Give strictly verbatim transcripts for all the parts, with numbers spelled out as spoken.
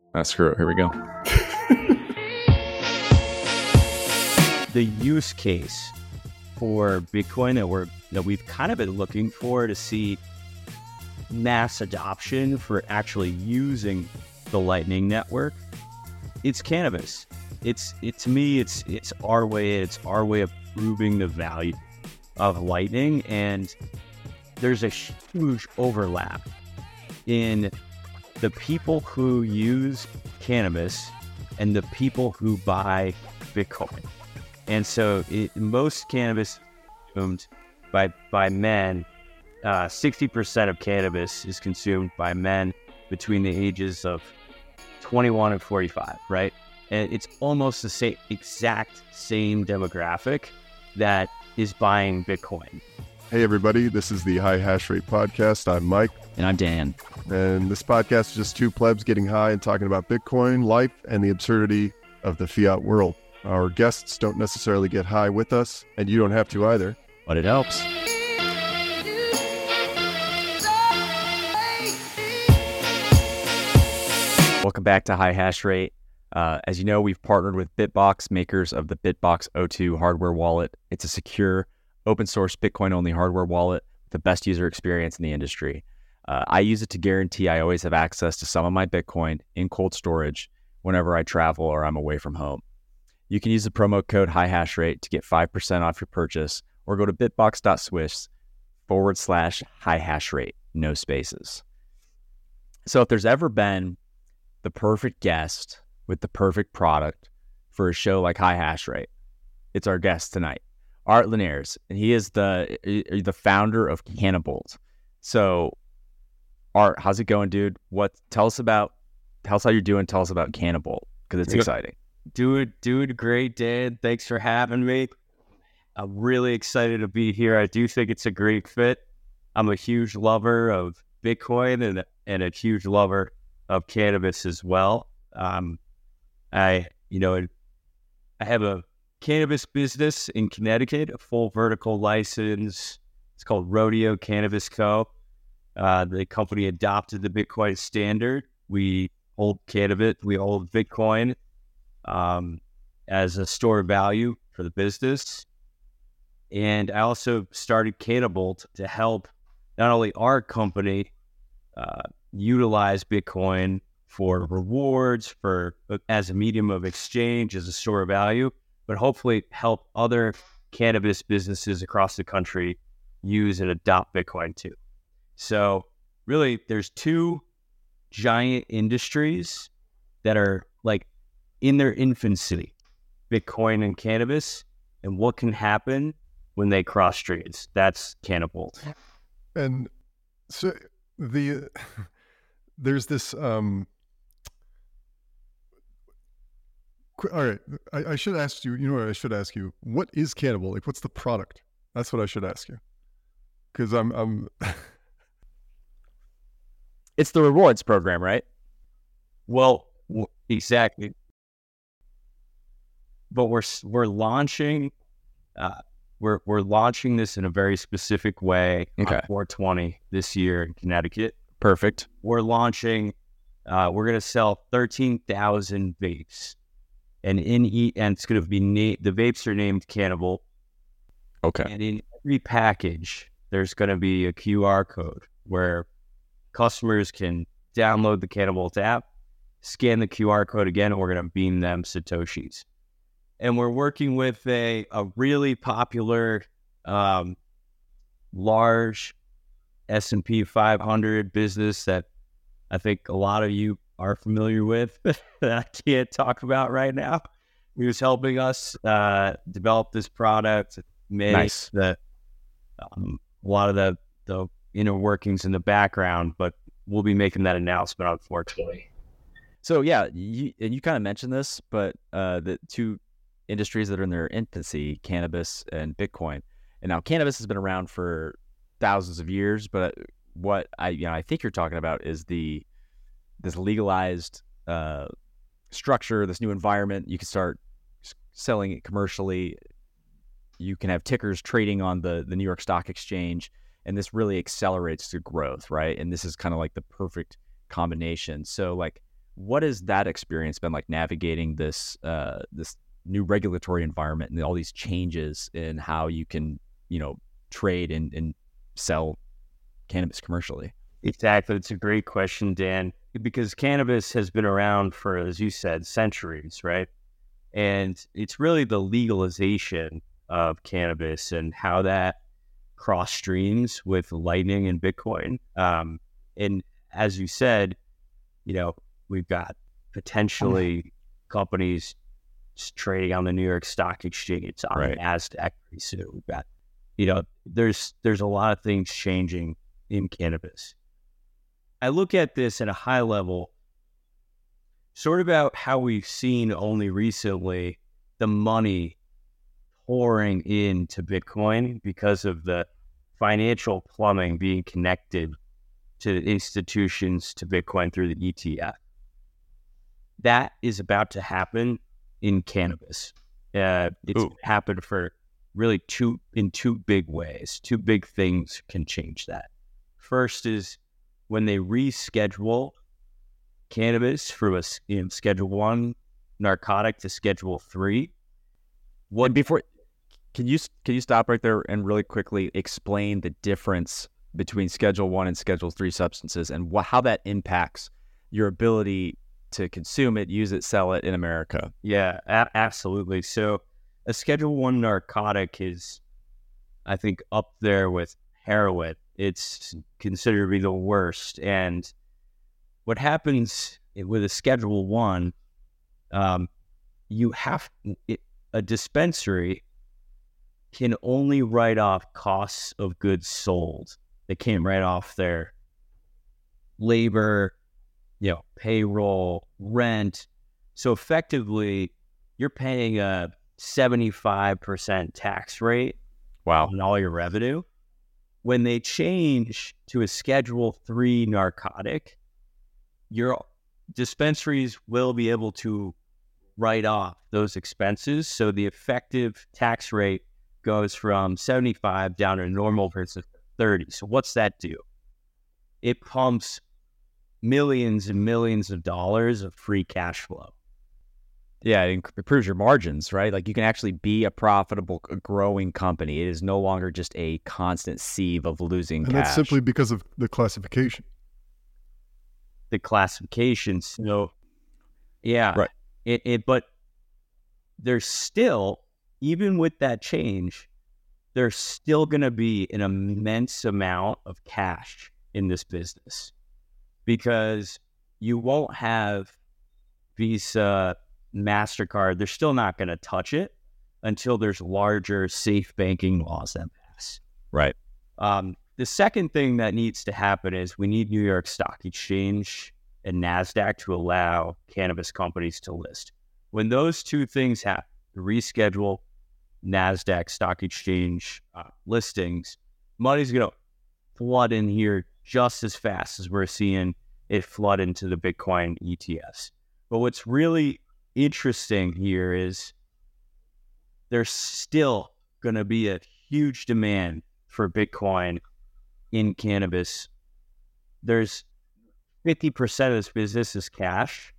Uh, screw it. Here we go. The use case for Bitcoin that we're that we've kind of been looking for to see mass adoption for actually using the Lightning Network, it's cannabis. It's it to me, it's it's our way. It's our way of proving the value of Lightning, and there's a huge overlap in the people who use cannabis and the people who buy Bitcoin. And so it, most cannabis is consumed by, by men. Uh, sixty percent of cannabis is consumed by men between the ages of twenty-one and forty-five, right? And it's almost the same, exact same demographic that is buying Bitcoin. Hey everybody, this is the High Hash Rate Podcast. I'm Mike. And I'm Dan. And this podcast is just two plebs getting high and talking about Bitcoin, life, and the absurdity of the fiat world. Our guests don't necessarily get high with us, and you don't have to either. But it helps. Welcome back to High Hash Rate. Uh, as you know, we've partnered with Bitbox, makers of the Bitbox O two hardware wallet. It's a secure, open source Bitcoin-only hardware wallet with the best user experience in the industry. Uh, I use it to guarantee I always have access to some of my Bitcoin in cold storage whenever I travel or I'm away from home. You can use the promo code HighHashRate to get five percent off your purchase, or go to bitbox.swiss forward slash HighHashRate, no spaces. So if there's ever been the perfect guest with the perfect product for a show like High Hash Rate, it's our guest tonight, Art Linares, and he is the the founder of Cannabolt. So, Art, how's it going, dude? What? Tell us about, tell us how you're doing. Tell us about Cannabolt, because it's exciting. Dude, dude, great, Dan. Thanks for having me. I'm really excited to be here. I do think it's a great fit. I'm a huge lover of Bitcoin and and a huge lover of cannabis as well. Um, I, you know, I have a cannabis business in Connecticut, a full vertical license. It's called Rodeo Cannabis Co. Uh, the company adopted the Bitcoin standard. We hold cannabis, we hold Bitcoin um, as a store of value for the business. And I also started Cannabolt to help not only our company uh, utilize Bitcoin for rewards, for as a medium of exchange, as a store of value, but hopefully help other cannabis businesses across the country use and adopt Bitcoin too. So really, there's two giant industries that are like in their infancy, Bitcoin and cannabis, and what can happen when they cross streams. That's Cannabolt. And so the there's this um qu- all right, I, I should ask you, you know what I should ask you, what is Cannabolt? Like, what's the product? That's what I should ask you. Because I'm I'm It's the rewards program, right? Well, w- exactly. But we're we're launching, uh, we're we're launching this in a very specific way Okay. on four twenty this year in Connecticut. Perfect. We're launching. Uh, we're going to sell thirteen thousand vapes, and in e- and it's going to be na- the vapes are named Cannabolt. Okay. And in every package, there's going to be a Q R code where customers can download the Cannabolt app, scan the Q R code again, and we're going to beam them Satoshis. And we're working with a, a really popular, um, large S and P five hundred business that I think a lot of you are familiar with that I can't talk about right now. He was helping us uh, develop this product, manage Nice. the, um, a lot of the, the inner workings in the background, but we'll be making that announcement on four twenty. So yeah, you, and you kind of mentioned this, but uh, the two industries that are in their infancy, cannabis and Bitcoin. And now cannabis has been around for thousands of years, but what I you know I think you're talking about is the this legalized uh, structure, this new environment. You can start s- selling it commercially. You can have tickers trading on the the New York Stock Exchange, and this really accelerates the growth, right? And this is kind of like the perfect combination. So like, what has that experience been like navigating this uh, this new regulatory environment and all these changes in how you can, you know, trade and, and sell cannabis commercially? Exactly. It's a great question, Dan, because cannabis has been around for, as you said, centuries, right? And it's really the legalization of cannabis and how that cross streams with Lightning and Bitcoin. Um, and as you said, you know, we've got potentially companies trading on the New York Stock Exchange, on Right. the NASDAQ pretty soon. We've got, you know, there's there's a lot of things changing in cannabis. I look at this at a high level, sort of about how we've seen only recently the money pouring into Bitcoin because of the financial plumbing being connected to the institutions to Bitcoin through the E T F. That is about to happen in cannabis. Uh, it's Ooh. happened for really two in two big ways. Two big things can change that. First is when they reschedule cannabis from a you know, Schedule One narcotic to Schedule Three. What and before? Can you can you stop right there and really quickly explain the difference between Schedule One and Schedule Three substances and what, how that impacts your ability to consume it, use it, sell it in America? Yeah, a- absolutely. So a Schedule One narcotic is, I think, up there with heroin. It's considered to be the worst. And what happens with a Schedule One, um, you have it, a dispensary can only write off costs of goods sold. They can't write off their labor, you know, payroll, rent. So effectively, you're paying a seventy-five percent tax rate Wow. on all your revenue. When they change to a Schedule Three narcotic, your dispensaries will be able to write off those expenses. So the effective tax rate goes from seventy-five down to normal versus thirty. So what's that do? It pumps millions and millions of dollars of free cash flow. Yeah, it improves your margins, right? Like you can actually be a profitable, growing company. It is no longer just a constant sieve of losing And cash. that's simply because of the classification. The classifications. So, yeah, Right. It, it, but there's still, even with that change, there's still going to be an immense amount of cash in this business because you won't have Visa, MasterCard. They're still not going to touch it until there's larger safe banking laws that pass. Right. Um, the second thing that needs to happen is we need New York Stock Exchange and NASDAQ to allow cannabis companies to list. When those two things happen, reschedule NASDAQ Stock Exchange uh, listings, money's going to flood in here just as fast as we're seeing it flood into the Bitcoin E T Fs. But what's really interesting here is there's still going to be a huge demand for Bitcoin in cannabis. There's fifty percent of this business is cash.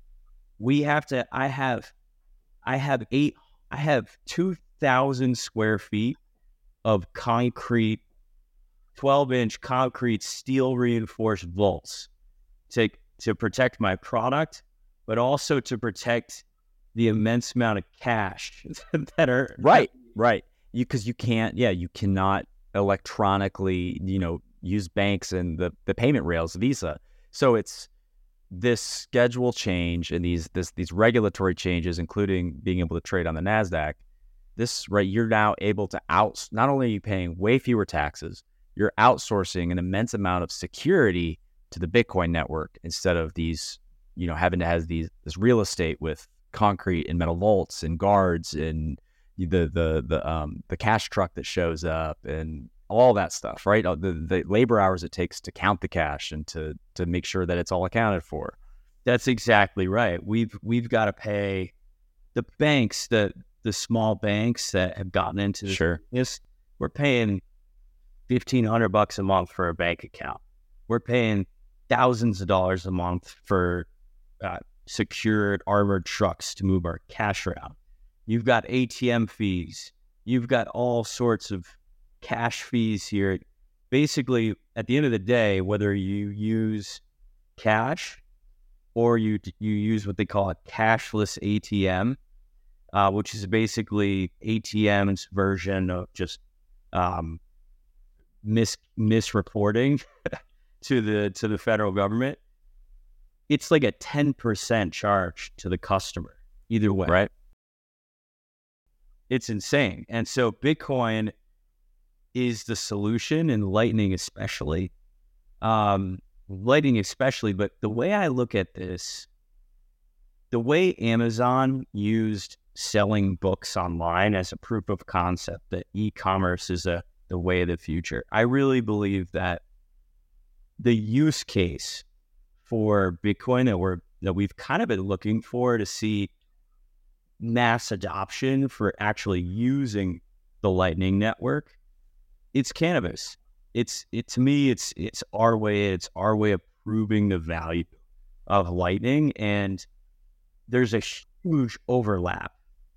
We have to, I have, I have eight, I have two thousand square feet of concrete, twelve inch concrete steel reinforced vaults to, to protect my product, but also to protect the immense amount of cash that are Right. Right. You, cause you can't, yeah, you cannot electronically, you know, use banks and the, the payment rails, Visa. So it's this schedule change and these, this, these regulatory changes, including being able to trade on the NASDAQ. This, right, you're now able to out, not only are you paying way fewer taxes, you're outsourcing an immense amount of security to the Bitcoin network instead of these, you know, having to have these, this real estate with concrete and metal vaults and guards and the, the, the, um, the cash truck that shows up and all that stuff, right? The, the labor hours it takes to count the cash and to, to make sure that it's all accounted for. That's exactly right. We've, we've got to pay the banks, the, the small banks that have gotten into this Sure. business. We're paying fifteen hundred bucks a month for a bank account. We're paying thousands of dollars a month for uh, secured armored trucks to move our cash around. You've got A T M fees. You've got all sorts of cash fees here. Basically, at the end of the day, whether you use cash or you you use what they call a cashless A T M, uh, which is basically A T M's version of just um, mis misreporting to the to the federal government. It's like a ten percent charge to the customer either way. Right. It's insane. And so Bitcoin is the solution, and Lightning especially. Um, Lightning especially, but the way I look at this, the way Amazon used selling books online as a proof of concept that e-commerce is a the way of the future, I really believe that the use case for Bitcoin that we're that we've kind of been looking for to see mass adoption for actually using the Lightning Network, it's cannabis. It's it to me, it's it's our way, it's our way of proving the value of Lightning, and there's a huge overlap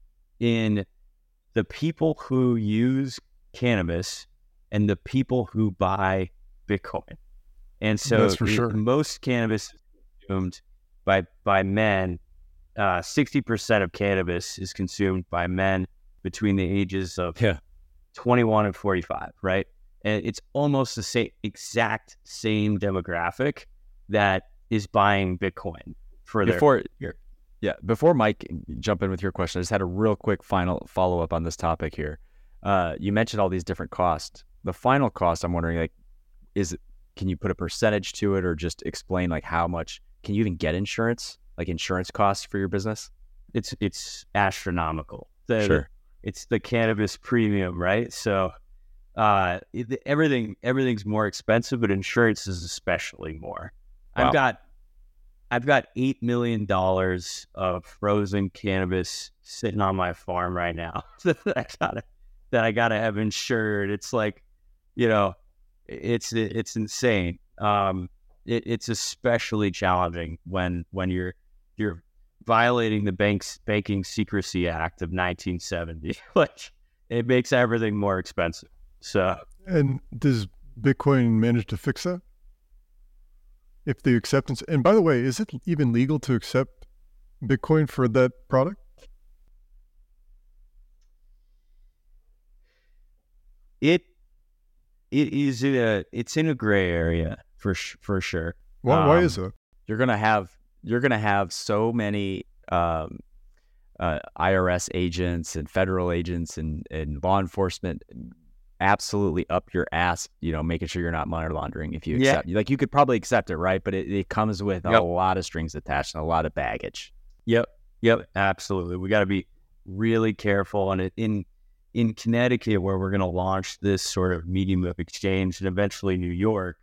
in the people who use cannabis and the people who buy Bitcoin. And so That's for it- sure. most cannabis is consumed by by men. Uh, sixty percent of cannabis is consumed by men between the ages of Yeah. twenty-one and forty-five, right? And it's almost the same, exact same demographic that is buying Bitcoin for their Before, year. yeah, before Mike jump in with your question, I just had a real quick final follow up on this topic here. Uh, you mentioned all these different costs. The final cost, I'm wondering, like, is it, can you put a percentage to it, or just explain like how much? Can you even get insurance, like insurance costs for your business? It's it's astronomical. The- Sure. It's the cannabis premium, right? So uh, it, everything everything's more expensive, but insurance is especially more. Wow. I've got I've got eight million dollars of frozen cannabis sitting on my farm right now that I gotta that I gotta have insured. It's like, you know, it's it's insane. Um, it, it's especially challenging when when you're you're violating the bank's Banking Secrecy Act of nineteen seventy. Like, it makes everything more expensive. So And does Bitcoin manage to fix that? If the acceptance, and by the way, is it even legal to accept Bitcoin for that product? it it is in a it's in a gray area for sh- for sure. Why, why Um, is that? You're gonna have you're gonna have so many um, uh, I R S agents and federal agents and, and law enforcement absolutely up your ass, you know, making sure you're not money laundering if you Yeah. accept. Like, you could probably accept it, right? But it, it comes with Yep. a lot of strings attached and a lot of baggage. Yep, yep, absolutely. We got to be really careful. And it, in in Connecticut, where we're going to launch this sort of medium of exchange, and eventually New York,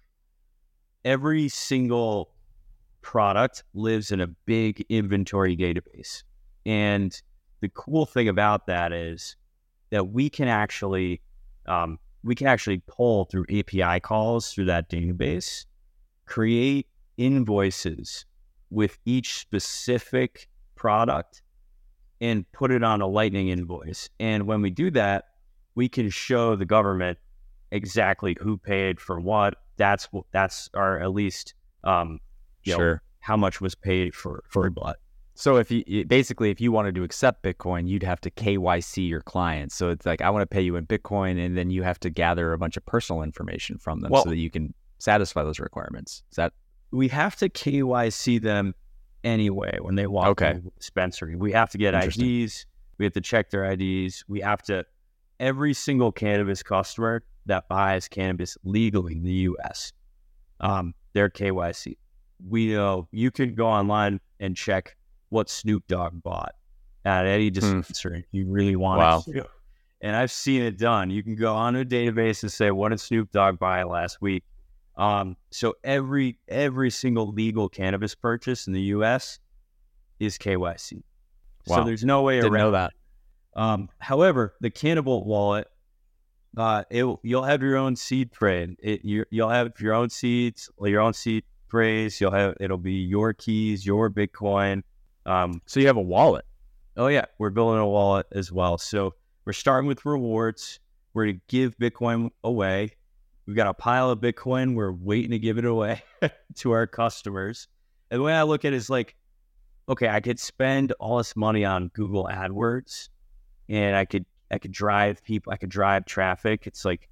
every single product lives in a big inventory database. And the cool thing about that is that we can actually um, we can actually pull through A P I calls through that database, create invoices with each specific product, and put it on a Lightning invoice. And when we do that, we can show the government exactly who paid for what. That's what that's our at least um, you know, Sure. how much was paid for for what. So if you you- basically, if you wanted to accept Bitcoin, you'd have to K Y C your clients. So it's like, I want to pay you in Bitcoin, and then you have to gather a bunch of personal information from them Well- so that you can satisfy those requirements. Is that We have to K Y C them anyway when they walk Okay. into the dispensary. We have to get I Interesting. Ds. We have to check their I Ds. We have to every single cannabis customer that buys cannabis legally in the U S, um, their K Y C. We know you can go online and check what Snoop Dogg bought at any dispensary if you really want Wow. to. And I've seen it done. You can go on a database and say, what did Snoop Dogg buy last week? Um, so every every single legal cannabis purchase in the U S is K Y C. So Wow. there's no way Didn't around know that. um, however, the Cannabalt wallet, uh, it, you'll have your own seed trade. It, you, you'll have your own seeds, your own seed phrase. You'll have it'll be your keys, your Bitcoin. Um, So you have a wallet. oh yeah, we're building a wallet as well. So we're starting with rewards. We're to give Bitcoin away. We've got a pile of Bitcoin. We're waiting to give it away to our customers. And the way I look at it is like, okay, I could spend all this money on Google AdWords, and I could I could drive people, I could drive traffic. It's like,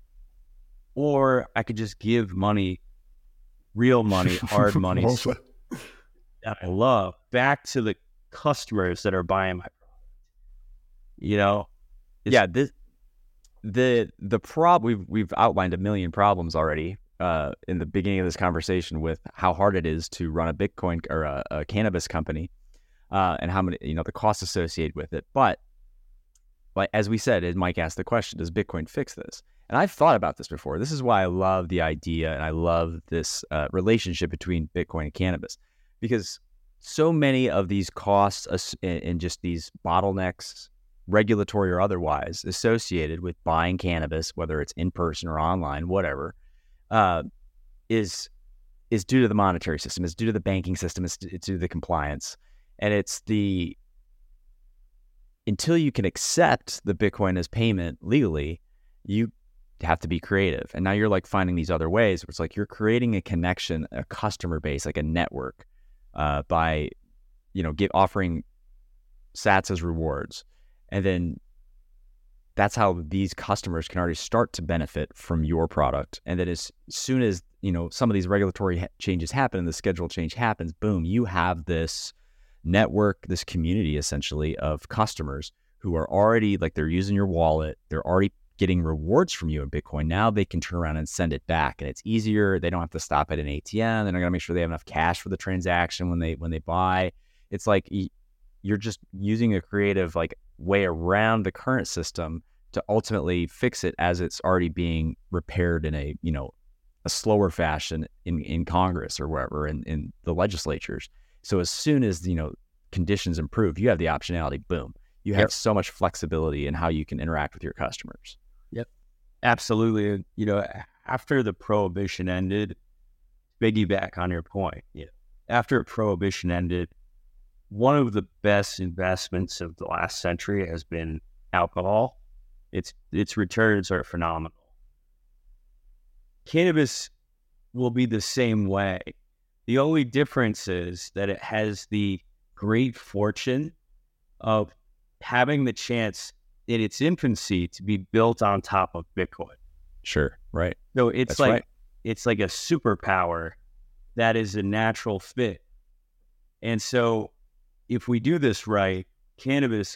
or I could just give money, real money, hard money that I love back to the customers that are buying my product. You know, it's, Yeah, this the the prob we've we've outlined a million problems already uh, in the beginning of this conversation with how hard it is to run a Bitcoin or a, a cannabis company, uh, and how many you know the costs associated with it. But like as we said, as Mike asked the question, does Bitcoin fix this? And I've thought about this before. This is why I love the idea and I love this uh, relationship between Bitcoin and cannabis, because so many of these costs and, and just these bottlenecks, regulatory or otherwise, associated with buying cannabis, whether it's in person or online, whatever, uh, is is due to the monetary system, is due to the banking system, it's, it's due to the compliance. And it's the, until you can accept the Bitcoin as payment legally, you have to be creative. And now you're like finding these other ways where it's like you're creating a connection, a customer base, like a network, uh, by, you know, get offering sats as rewards. And then that's how these customers can already start to benefit from your product. And then as soon as, you know, some of these regulatory ha- changes happen and the schedule change happens, boom, you have this network, this community essentially of customers who are already like, they're using your wallet. They're already getting rewards from you in Bitcoin. Now they can turn around and send it back, and it's easier. They don't have to stop at an A T M. They're not going to make sure they have enough cash for the transaction when they, when they buy. It's like you're just using a creative like way around the current system to ultimately fix it as it's already being repaired in a, you know, a slower fashion in, in Congress or wherever in, in the legislatures. So as soon as, you know, conditions improve, you have the optionality, boom, you have Yep. so much flexibility in how you can interact with your customers. Yep, absolutely. And, you know, after the prohibition ended, piggyback on your point, yeah, after prohibition ended, one of the best investments of the last century has been alcohol. Its its returns are phenomenal. Cannabis will be the same way. The only difference is that it has the great fortune of having the chance in its infancy to be built on top of Bitcoin. Sure. Right. So it's That's like right. it's like a superpower that is a natural fit. And so if we do this right, cannabis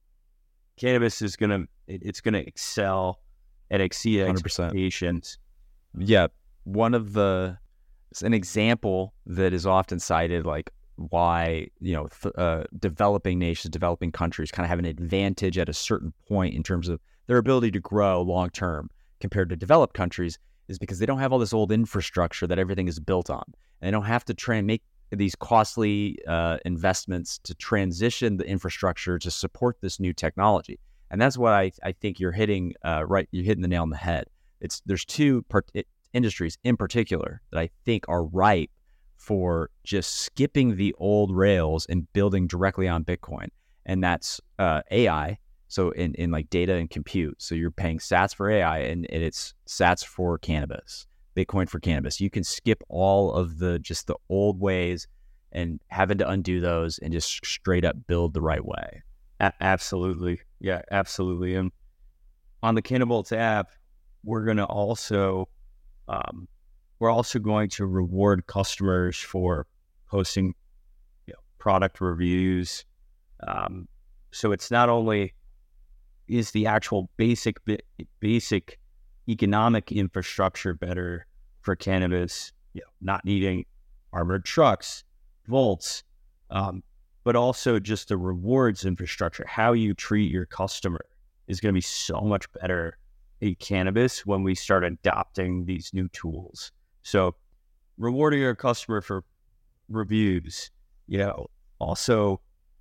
cannabis is gonna it, it's gonna excel and exceed one hundred percent. expectations. Yeah. One of the, it's an example that is often cited, like why, you know, th- uh, developing nations, developing countries kind of have an advantage at a certain point in terms of their ability to grow long term compared to developed countries, is because they don't have all this old infrastructure that everything is built on. And they don't have to try and make these costly uh, investments to transition the infrastructure to support this new technology. And that's what I, I think you're hitting uh, right. You're hitting the nail on the head. It's there's two part, it, industries in particular that I think are ripe for just skipping the old rails and building directly on Bitcoin. And that's uh, A I. So in, in like data and compute. So you're paying sats for A I and, and it's sats for cannabis, Bitcoin for cannabis. You can skip all of the, just the old ways and having to undo those and just straight up build the right way. A- absolutely. Yeah, absolutely. And on the Cannabolts app, we're going to also, um, we're also going to reward customers for posting, you know, product reviews. Um, so it's not only is the actual basic basic economic infrastructure better for cannabis, you know, not needing armored trucks, volts, um, but also just the rewards infrastructure. How you treat your customer is going to be so much better in cannabis when we start adopting these new tools. So rewarding your customer for reviews, you know, also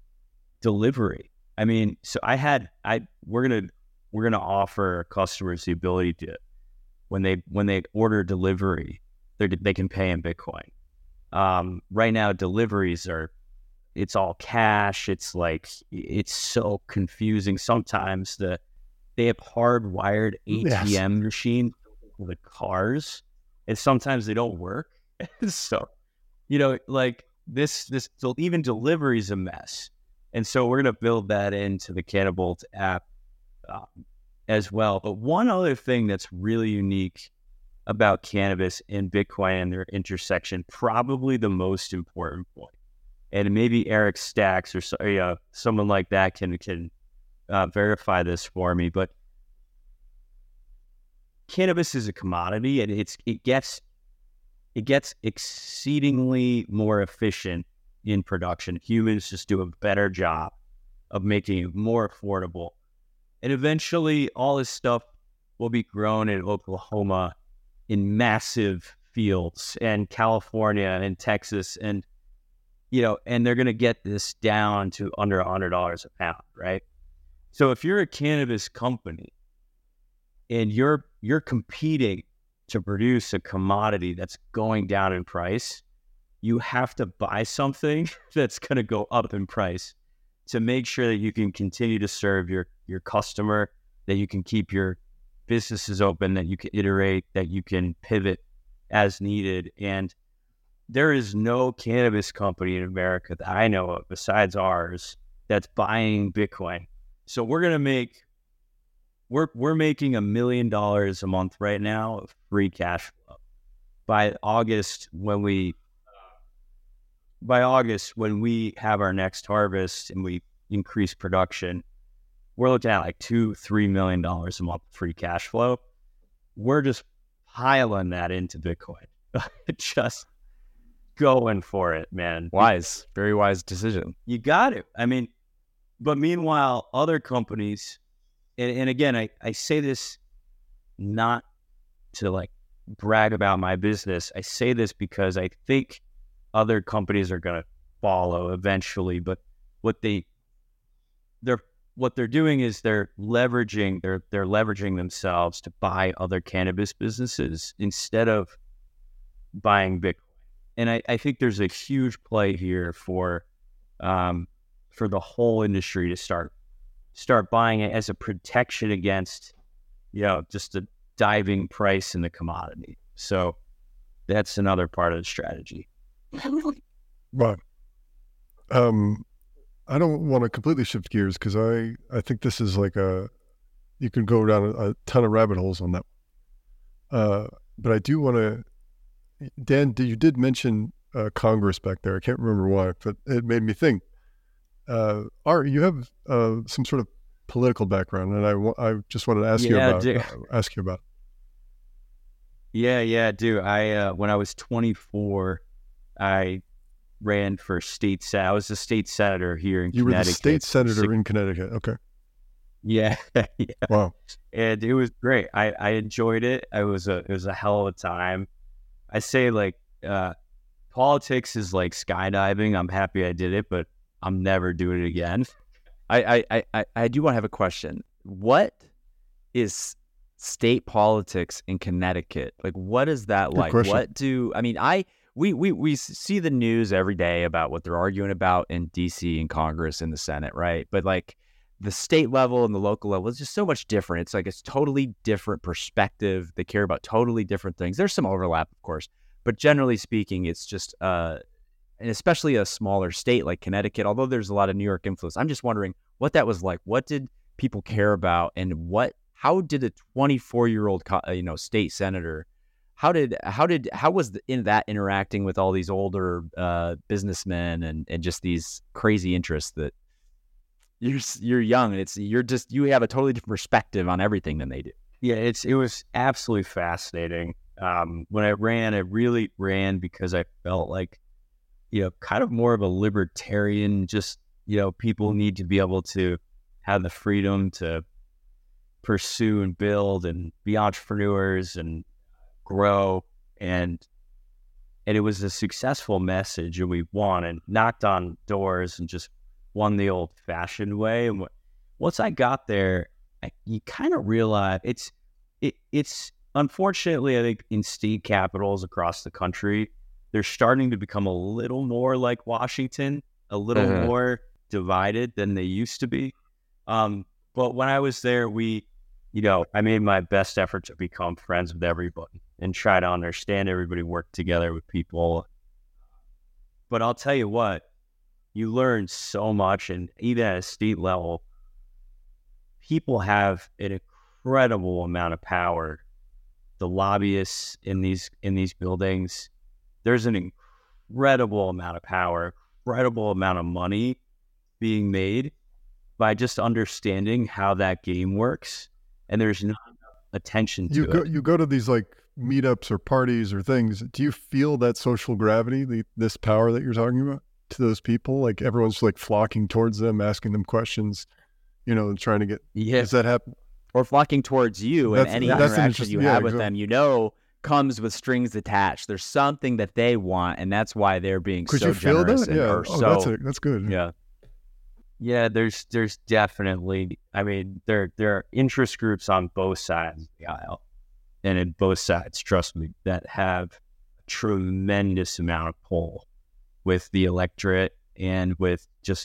delivery. I mean, so I had, I, we're going to, we're going to offer customers the ability to, when they, when they order delivery, they they can pay in Bitcoin. Um, right now, deliveries are, it's all cash. It's like, it's so confusing. Sometimes the they have hardwired A T M yes. machines for the cars, and sometimes they don't work. So, you know, like this, this even delivery is a mess. And so we're going to build that into the Cannabolt app um, as well. But one other thing that's really unique about cannabis and Bitcoin and their intersection, probably the most important point, and maybe Eric Stacks or so, you know, someone like that can can uh, verify this for me. But cannabis is a commodity, and it's it gets it gets exceedingly more efficient in production. Humans just do a better job of making it more affordable, and eventually, all this stuff will be grown in Oklahoma in massive fields, and California and Texas, and you know, and they're going to get this down to under a hundred dollars a pound, right? So if you're a cannabis company and you're you're competing to produce a commodity that's going down in price, you have to buy something that's going to go up in price to make sure that you can continue to serve your your customer, that you can keep your businesses open, that you can iterate, that you can pivot as needed. And there is no cannabis company in America that I know of besides ours that's buying Bitcoin. So we're going to make, we're, we're making a million dollars a month right now of free cash flow. By August, when we, by August, when we have our next harvest and we increase production, we're looking at like two, three million dollars a month free cash flow. We're just piling that into Bitcoin. Just going for it, man. Wise, very wise decision. You got it. I mean, but meanwhile, other companies, and, and again, I, I say this not to like brag about my business. I say this because I think other companies are going to follow eventually, but what they, they're, what they're doing is they're leveraging, they're, they're leveraging themselves to buy other cannabis businesses instead of buying Bitcoin. And I, I think there's a huge play here for, um, for the whole industry to start, start buying it as a protection against, you know, just a diving price in the commodity. So that's another part of the strategy. Right. Um, I don't want to completely shift gears because I, I think this is like a, you can go down a, a ton of rabbit holes on that. Uh, but I do want to, Dan, you did mention uh, Congress back there. I can't remember why, but it made me think. Uh, Art, you have uh, some sort of political background, and I, I just wanted to ask yeah, you about uh, ask you about. Yeah, yeah, I do. I uh, when I was twenty-four, I ran for state sen- I was a state senator here in you Connecticut. You were the state senator so, in Connecticut. Okay. Yeah, yeah. Wow. And it was great. I, I enjoyed it. I was a it was a hell of a time. I say like uh, politics is like skydiving. I'm happy I did it, but I'm never doing it again. I I I, I do want to have a question. What is state politics in Connecticut? Like, what is that Good like? question. What do I mean? I we we we see the news every day about what they're arguing about in D C and Congress and the Senate, right? But like the state level and the local level is just so much different. It's like it's totally different perspective. They care about totally different things. There's some overlap, of course, but generally speaking, it's just uh, and especially a smaller state like Connecticut. Although there's a lot of New York influence, I'm just wondering what that was like. What did people care about, and what? How did a twenty-four-year-old, you know, state senator? How did how did how was the, in that interacting with all these older uh, businessmen and, and just these crazy interests that you're you're young and it's you're just you have a totally different perspective on everything than they do. Yeah, it's it was absolutely fascinating. Um, when I ran, I really ran because I felt like, you know, kind of more of a libertarian. Just, you know, people need to be able to have the freedom to pursue and build and be entrepreneurs and grow, and and it was a successful message, and we won and knocked on doors and just won the old fashioned way. And once I got there, I, you kind of realize it's it it's unfortunately, I think in state capitals across the country, they're starting to become a little more like Washington, a little Uh-huh. more divided than they used to be. Um, but when I was there, we, you know, I made my best effort to become friends with everybody and try to understand everybody, work together with people. But I'll tell you what, you learn so much, and even at a state level, people have an incredible amount of power. The lobbyists in these in these buildings, there's an incredible amount of power, incredible amount of money being made by just understanding how that game works, and there's no attention to You go it. you go to these like meetups or parties or things. Do you feel that social gravity, the, this power that you're talking about, to those people? Like everyone's like flocking towards them, asking them questions, you know, and trying to get. Yeah, Does that happen? Or flocking towards you, and That's- any that's an interaction interesting- you yeah, have with exactly. them, you know, comes with strings attached. There's something that they want, and that's why they're being Could so you feel generous that? and Yeah. or Oh, so that's a, that's good. yeah. yeah. There's there's definitely. I mean, there there are interest groups on both sides of the aisle, and in both sides, trust me, that have a tremendous amount of pull with the electorate and with just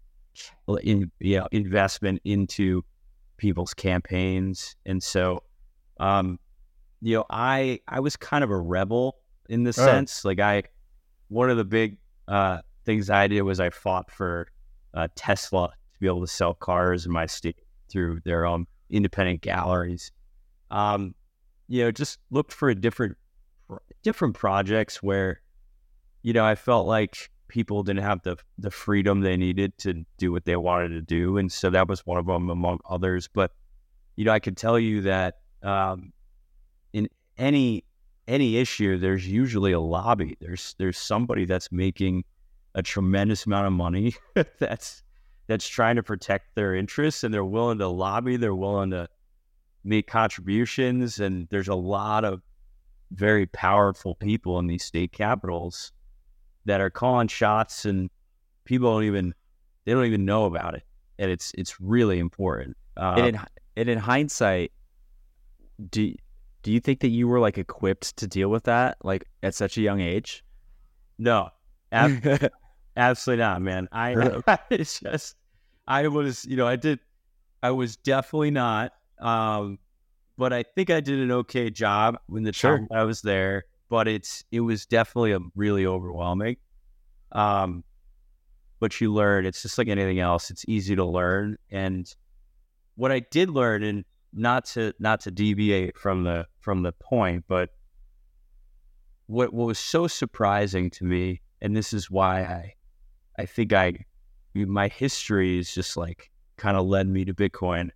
in you know, investment into people's campaigns. And so, um, you know, I I was kind of a rebel in the sense. Like I, one of the big uh, things I did was I fought for uh, Tesla to be able to sell cars in my state through their own independent galleries. Um, you know, just looked for a different different projects where, you know, I felt like people didn't have the the freedom they needed to do what they wanted to do, and so that was one of them among others. But you know, I can tell you that um, in any any issue, there's usually a lobby. There's there's somebody that's making a tremendous amount of money that's that's trying to protect their interests, and they're willing to lobby. They're willing to make contributions, and there's a lot of very powerful people in these state capitals that are calling shots, and people don't even they don't even know about it, and it's it's really important. Uh, And in and in hindsight, do do you think that you were like equipped to deal with that, like at such a young age? no, ab- absolutely not, man. I it's just I was you know I did I was definitely not, um, but I think I did an okay job when the Sure. time I was there. But it's it was definitely a really overwhelming. Um, but you learn. It's just like anything else. It's easy to learn. And what I did learn, and not to not to deviate from the from the point, but what what was so surprising to me, and this is why I I think I my history is just like kind of led me to Bitcoin.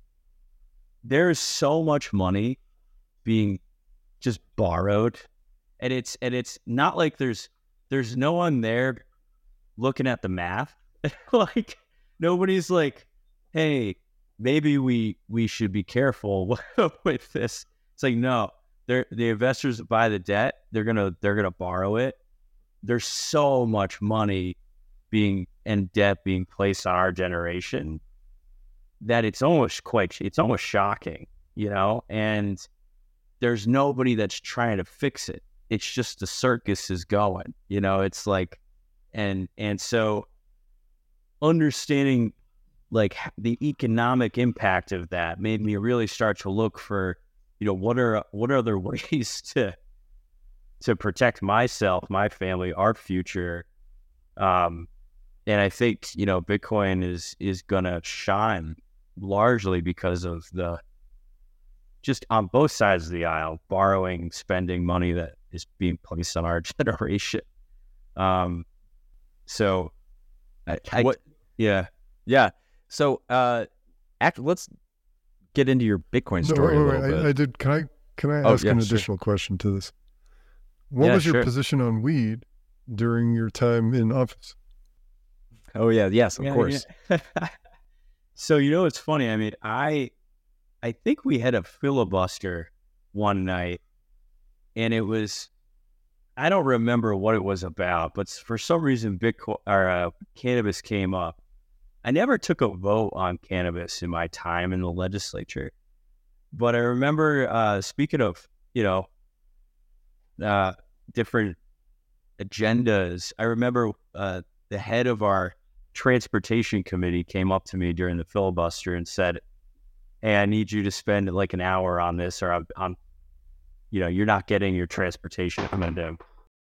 There is so much money being just borrowed. And it's and it's not like there's there's no one there looking at the math. Like nobody's like, hey, maybe we we should be careful with this. It's like no, they're the investors that buy the debt, they're gonna they're gonna borrow it. There's so much money being and debt being placed on our generation that it's almost quite it's almost shocking, you know, and there's nobody that's trying to fix it. It's just the circus is going, you know, it's like, and, and so understanding like the economic impact of that made me really start to look for, you know, what are, what are other ways to, to protect myself, my family, our future. Um, and I think, you know, Bitcoin is, is going to shine largely because of the, just on both sides of the aisle, borrowing, spending money that is being placed on our generation. Um, so, I, I, What- yeah, Yeah. So, uh, act, let's get into your Bitcoin No, story wait, a wait, little I, bit. I did. Can I can I Oh, ask yeah, an sure. additional question to this? What Yeah, was your sure. position on weed during your time in office? Oh yeah, yes, of Yeah, course. yeah. So, you know, it's funny. I mean, I, I think we had a filibuster one night, and it was, I don't remember what it was about, but for some reason, Bitcoin or uh, cannabis came up. I never took a vote on cannabis in my time in the legislature, but I remember, uh, speaking of, you know, uh, different agendas. I remember uh, the head of our transportation committee came up to me during the filibuster and said, "Hey, I need you to spend like an hour on this, or I'm, I'm you know, you're not getting your transportation amendment."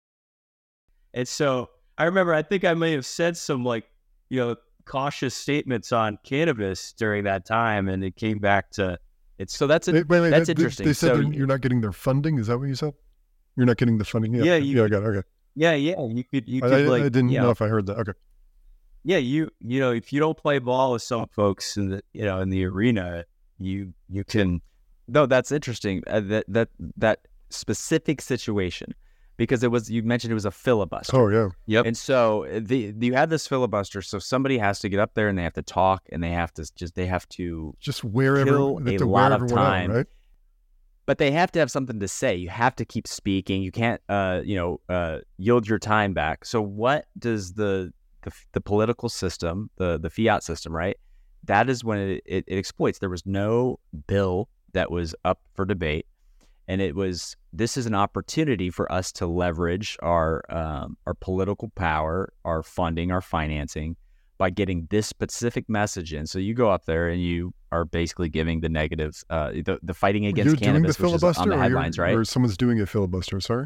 And so I remember, I think I may have said some like, you know, cautious statements on cannabis during that time, and it came back to it's. So that's a, Wait, wait, wait, that's they, interesting. They said so they're- you're not getting their funding. Is that what you said? You're not getting the funding. Yeah, Yeah, yeah, you- I got it. Okay. yeah, yeah, you could, you I, could I, like, I didn't you know if I heard that. Okay. yeah, you, you know, if you don't play ball with some folks in the, you know, in the arena, you, you can. No, that's interesting. Uh, that that that specific situation, because it was, you mentioned it was a filibuster. Oh yeah. Yep. And so uh, the you have this filibuster, so somebody has to get up there and they have to talk and they have to just they have to, Just wherever Kill they have a to lot wear of everyone out, time. right? but they have to have something to say. You have to keep speaking. You can't, uh, you know, uh, yield your time back. So what does the the, the political system, the the fiat system, right? That is when it, it, it exploits. There was no bill that was up for debate. And it was, this is an opportunity for us to leverage our um, our political power, our funding, our financing by getting this specific message in. So you go up there and you are basically giving the negative, uh, the, the fighting against You're doing the cannabis, which is filibuster, on the or, headlines, you're- right? or someone's doing a filibuster. Sorry.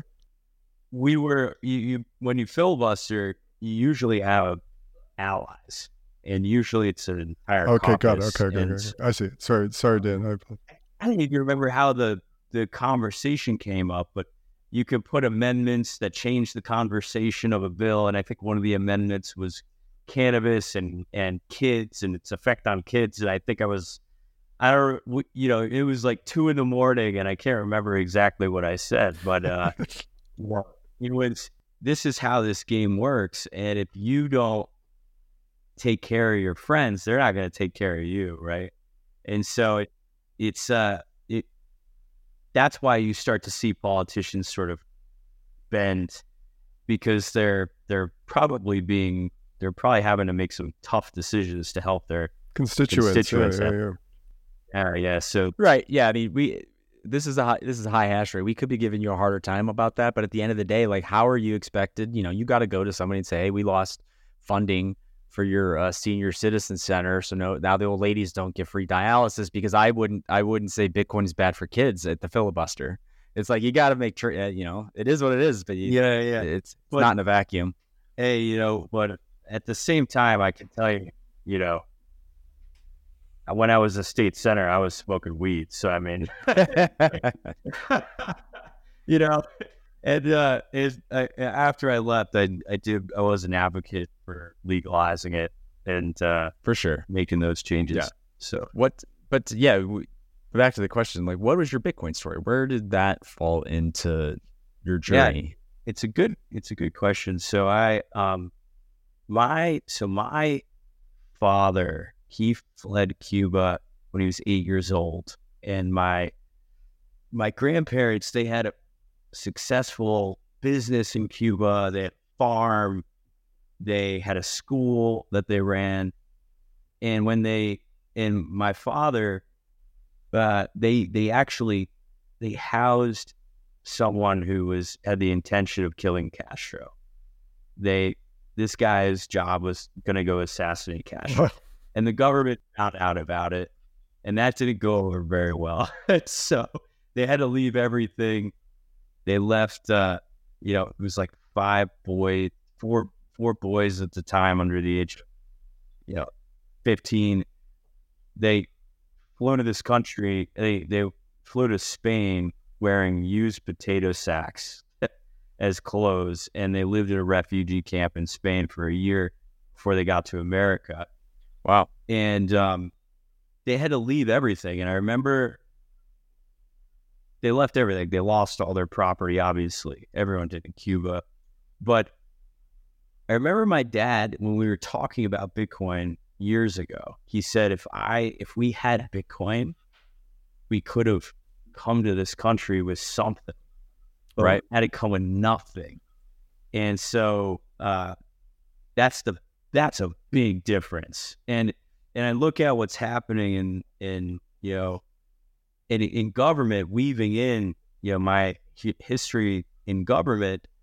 We were, you, you when you filibuster, you usually have allies, and usually it's an entire Okay, got it. caucus, Okay, okay, and okay. I see. Sorry, sorry, Dan. I, I don't even remember how the, the conversation came up, but you could put amendments that changed the conversation of a bill. And I think one of the amendments was cannabis and, and kids and its effect on kids. And I think I was, I don't, you know, it was like two in the morning and I can't remember exactly what I said, but uh, it was, this is how this game works. And if you don't take care of your friends, they're not going to take care of you. Right. And so it, it's, uh, it, that's why you start to see politicians sort of bend, because they're, they're probably being, they're probably having to make some tough decisions to help their constituents. Constituents, yeah, yeah. yeah, yeah. area. Yeah. So, Right. Yeah. I mean, we, this is a high, this is a high hash rate. We could be giving you a harder time about that, but at the end of the day, like, how are you expected? You know, you got to go to somebody and say, hey, we lost funding for your uh, senior citizen center. So no, now the old ladies don't get free dialysis, because I wouldn't, I wouldn't say Bitcoin is bad for kids at the filibuster. It's like, you got to make sure, uh, you know, it is what it is, but you, yeah, yeah. it's, it's But- not in a vacuum. Hey, you know, but at the same time, I can tell you, you know, when I was a state senator, I was smoking weed. So, I mean, you know, and uh, is, uh, after I left, I, I did, I was an advocate for legalizing it and uh, For sure. making those changes. Yeah. So, What, but yeah, we, back to the question, like, what was your Bitcoin story? Where did that fall into your Yeah. journey? it's a good, it's a good question. So I, um, my, so my father, he fled Cuba when he was eight years old. And my, my grandparents, they had a successful business in Cuba. They had a farm, they had a school that they ran. And when they, and my father, uh, they, they actually, they housed someone who was had the intention of killing Castro. They, this guy's job was going to go assassinate Castro, and the government found out about it, and that didn't go over very well. So they had to leave everything. They left, uh, you know, it was like five boys, four four boys at the time under the age, of, you know, fifteen. They flew to this country. They they flew to Spain wearing used potato sacks as clothes, and they lived in a refugee camp in Spain for a year before they got to America. Wow. And um, they had to leave everything. And I remember they left everything. They lost all their property, obviously. Everyone did in Cuba. But I remember my dad, when we were talking about Bitcoin years ago, he said, if I, if we had Bitcoin, we could have come to this country with something, but Right. we had to come with nothing. And so uh, that's the, that's a big difference. And, and I look at what's happening in, in, you know, in, in government, weaving in, you know, my hi- history in government.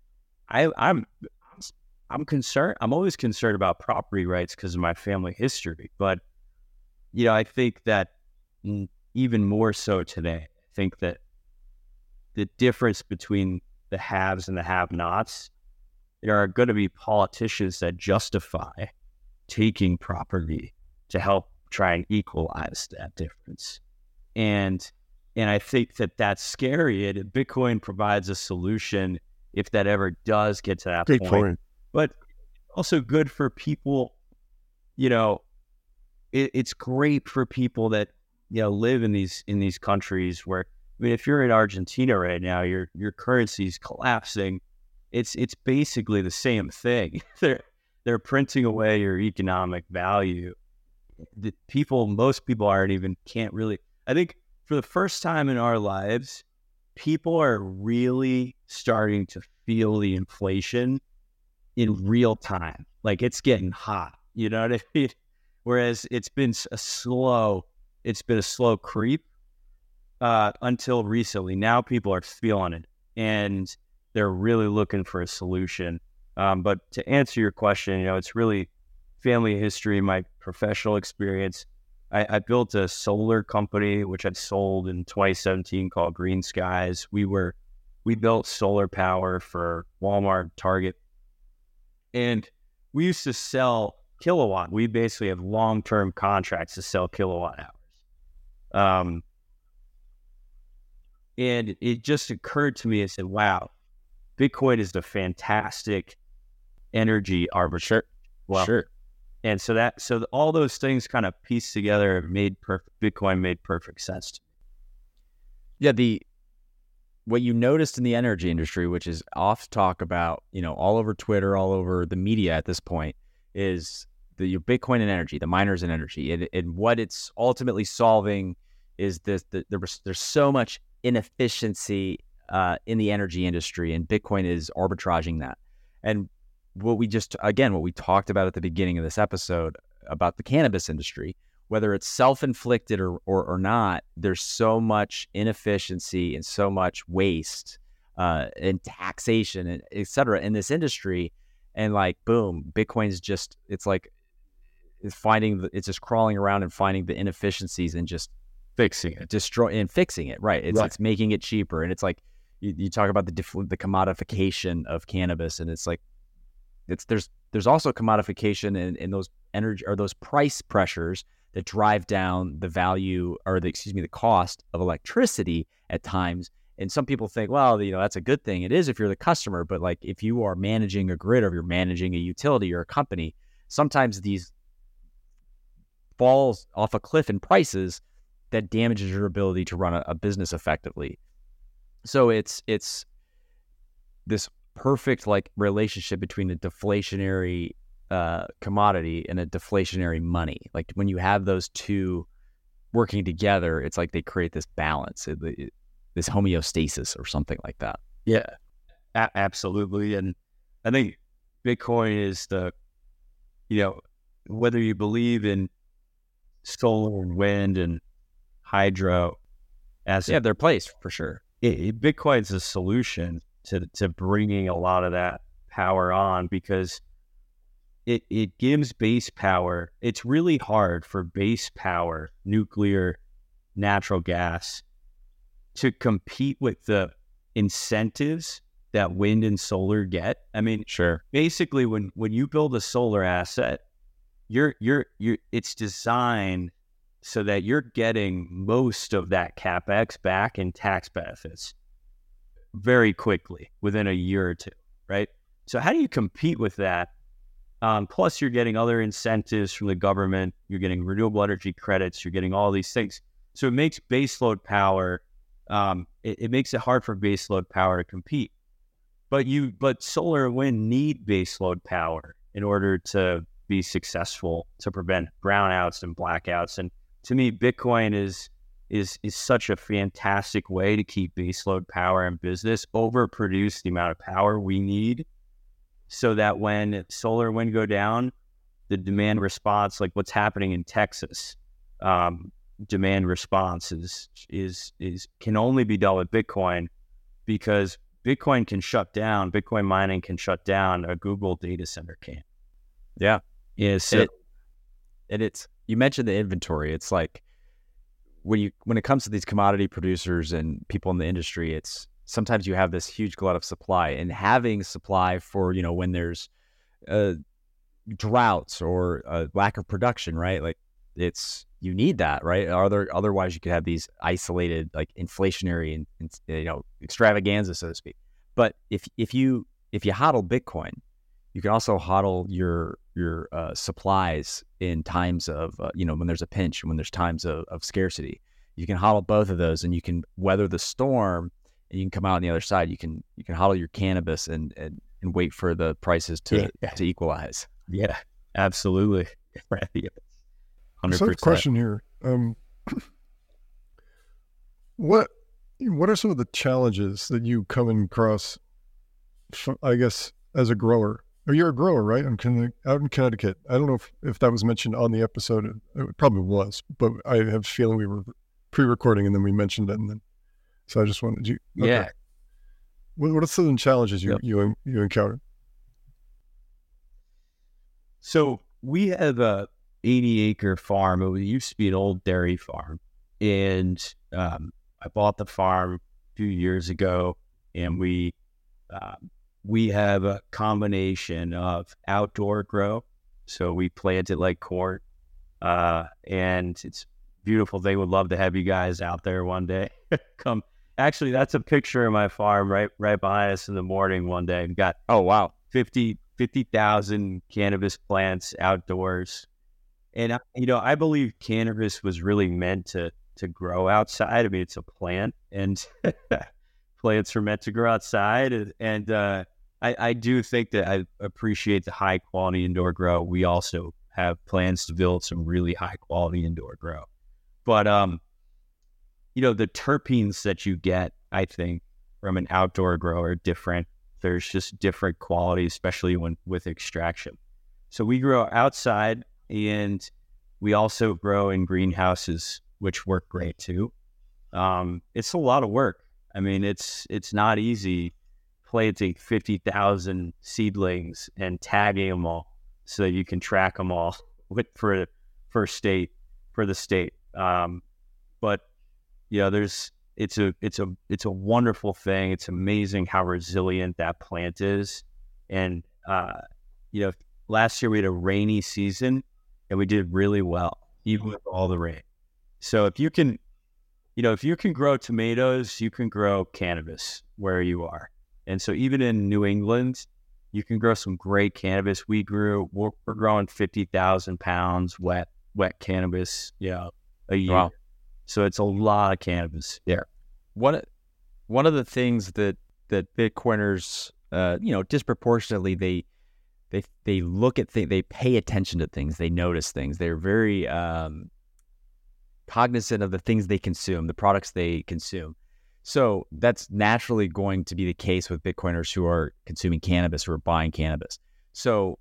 I, I'm I'm concerned. I'm always concerned about property rights because of my family history. But you know, I think that even more so today. I think that the difference between the haves and the have-nots, there are going to be politicians that justify taking property to help try and equalize that difference. And and I think that that's scary. And Bitcoin provides a solution if that ever does get to that Great point. point. But also good for people, you know, it, it's great for people that, you know, live in these in these countries where, I mean, if you're in Argentina right now, your your currency's collapsing. It's it's basically the same thing. they're they're printing away your economic value. The people, most people aren't even can't really. I think for the first time in our lives, people are really starting to feel the inflation in real time. Like it's getting hot. You know what I mean? Whereas it's been a slow, it's been a slow creep uh, until recently. Now people are feeling it, and they're really looking for a solution. Um, but to answer your question, you know, it's really family history, my professional experience. I, I built a solar company, which I sold in twenty seventeen called Green Skies. We were, we built solar power for Walmart, Target, and we used to sell kilowatt. We basically have long-term contracts to sell kilowatt hours. Um, and it just occurred to me, I said, wow, Bitcoin is a fantastic energy arbitrage. Sure. Well, sure. And so that, so all those things kind of pieced together made perfect, Bitcoin made perfect sense to me. Yeah. The, what you noticed in the energy industry, which is off talk about, you know, all over Twitter, all over the media at this point, is the your Bitcoin and energy, the miners and energy, and, and what it's ultimately solving is this: the, the, there's so much inefficiency uh, in the energy industry, and Bitcoin is arbitraging that. And what we just, again, what we talked about at the beginning of this episode about the cannabis industry, whether it's self-inflicted or, or, or not, there's so much inefficiency and so much waste uh, and taxation, and et cetera, in this industry. And like, boom, Bitcoin's just, it's like, it's finding, the, it's just crawling around and finding the inefficiencies and just fixing it, destroy and fixing it. Right. It's, right. it's making it cheaper. And it's like, you, you talk about the def- the commodification of cannabis, and it's like, it's, there's, there's also commodification in, in those energy or those price pressures that drive down the value or the, excuse me, the cost of electricity at times. And some people think, well, you know, that's a good thing. It is if you're the customer, but like if you are managing a grid or if you're managing a utility or a company, sometimes these falls off a cliff in prices that damages your ability to run a, a business effectively. So it's it's this perfect like relationship between a deflationary uh, commodity and a deflationary money. Like when you have those two working together, it's like they create this balance, it, it, this homeostasis or something like that. Yeah, a- absolutely. And I think Bitcoin is the, you know, whether you believe in solar and wind and hydro as yeah, their place for sure. It, it, Bitcoin's a solution to to bringing a lot of that power on, because it it gives base power. It's really hard for base power, nuclear, natural gas, to compete with the incentives that wind and solar get. I mean, sure. Basically, when when you build a solar asset, you're you're you're it's designed so that you're getting most of that CapEx back in tax benefits very quickly, within a year or two, right? So how do you compete with that? Um, plus, you're getting other incentives from the government. You're getting renewable energy credits. You're getting all these things. So it makes baseload power, um, it, it makes it hard for baseload power to compete. But you, but solar and wind need baseload power in order to be successful, to prevent brownouts and blackouts. And to me, Bitcoin is is is such a fantastic way to keep baseload power in business, overproduce the amount of power we need, so that when solar and wind go down, the demand response, like what's happening in Texas, um, demand response is is is can only be done with Bitcoin, because Bitcoin can shut down, Bitcoin mining can shut down, a Google data center can't. Yeah. Yeah. So And, it, and it's, you mentioned the inventory. It's like when you, when it comes to these commodity producers and people in the industry, it's sometimes you have this huge glut of supply, and having supply for, you know, when there's uh, droughts or a lack of production, right? Like it's, you need that, right? Other, otherwise you could have these isolated, like inflationary and, and you know, extravaganza, so to speak. But if, if you, if you hodl Bitcoin, you can also hodl your, your uh, supplies in times of, uh, you know, when there's a pinch, when there's times of, of scarcity. You can hodl both of those, and you can weather the storm, and you can come out on the other side. You can, you can hodl your cannabis and, and, and wait for the prices to, Yeah. to equalize. yeah, absolutely. one hundred percent. So I have a question here. Um, what what are some of the challenges that you come across, f- I guess, as a grower? Or you're a grower, right? I'm Conne- out in Connecticut. I don't know if, if that was mentioned on the episode. It, it probably was, but I have a feeling we were pre-recording and then we mentioned it. And then, so I just wanted you. Okay. Yeah. What, what are some of the challenges you, Yep. you, you encountered? So we have a eighty acre farm. It used to be an old dairy farm. And um, I bought the farm a few years ago, and we, um, we have a combination of outdoor grow. So we plant it like corn, uh, and it's beautiful. They would love to have you guys out there one day. Come. Actually, that's a picture of my farm right, right behind us in the morning one day. We've got Oh, wow. fifty thousand cannabis plants outdoors. And, I- you know, I believe cannabis was really meant to, to grow outside. I mean, it's a plant, and plants are meant to grow outside. And, and uh, I, I do think that I appreciate the high quality indoor grow. We also have plans to build some really high quality indoor grow. But, um, you know, the terpenes that you get, I think, from an outdoor grow are different. There's just different quality, especially when with extraction. So we grow outside, and we also grow in greenhouses, which work great too. Um, it's a lot of work. I mean, it's it's not easy planting fifty thousand seedlings and tagging them all so that you can track them all with, for for state for the state. Um, but you know, there's it's a it's a it's a wonderful thing. It's amazing how resilient that plant is. And uh, you know, last year we had a rainy season, and we did really well, even with all the rain. So if you can, you know, if you can grow tomatoes, you can grow cannabis where you are. And so even in New England, you can grow some great cannabis. We grew, we're, we're growing fifty thousand pounds wet, wet cannabis, you know, a year. Wow. So it's a lot of cannabis there. One, one of the things that, that Bitcoiners, uh, you know, disproportionately, they, they, they look at things, they pay attention to things, they notice things. They're very um, cognizant of the things they consume, the products they consume. So that's naturally going to be the case with Bitcoiners who are consuming cannabis, who are buying cannabis. So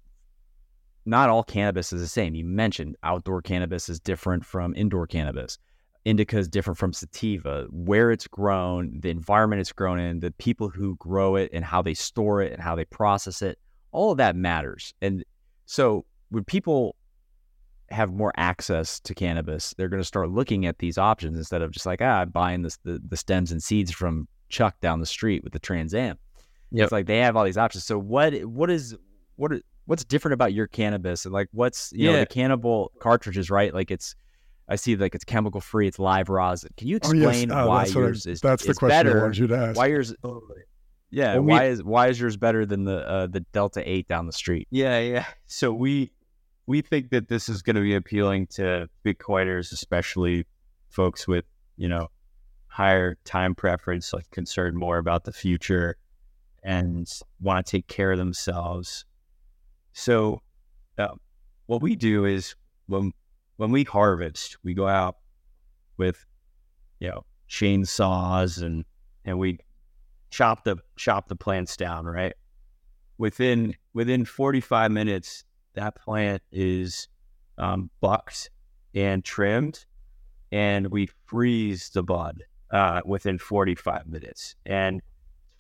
not all cannabis is the same. You mentioned outdoor cannabis is different from indoor cannabis. Indica is different from sativa. Where it's grown, the environment it's grown in, the people who grow it and how they store it and how they process it, all of that matters. And so when people have more access to cannabis, they're going to start looking at these options instead of just like, ah, I'm buying this, the, the stems and seeds from Chuck down the street with the Trans Am. Yep. It's like they have all these options. So what what is what is, what's different about your cannabis? And like what's you Yeah. know the cannibal cartridges, right? Like it's I see like it's chemical free, it's live rosin. Can you Oh, yes. explain Oh, why that's what I- yours is that's the is question I better? wanted you to ask. Why yours? Yeah, Well, we- why is why is yours better than the uh, the Delta eight down the street? Yeah, yeah. So we we think that this is going to be appealing to Bitcoiners, especially folks with, you know, higher time preference, like concerned more about the future and want to take care of themselves. So uh, what we do is when when we harvest, we go out with, you know, chainsaws and and we chop the chop the plants down, right? Within within forty-five minutes, that plant is um, bucked and trimmed, and we freeze the bud uh, within forty-five minutes. And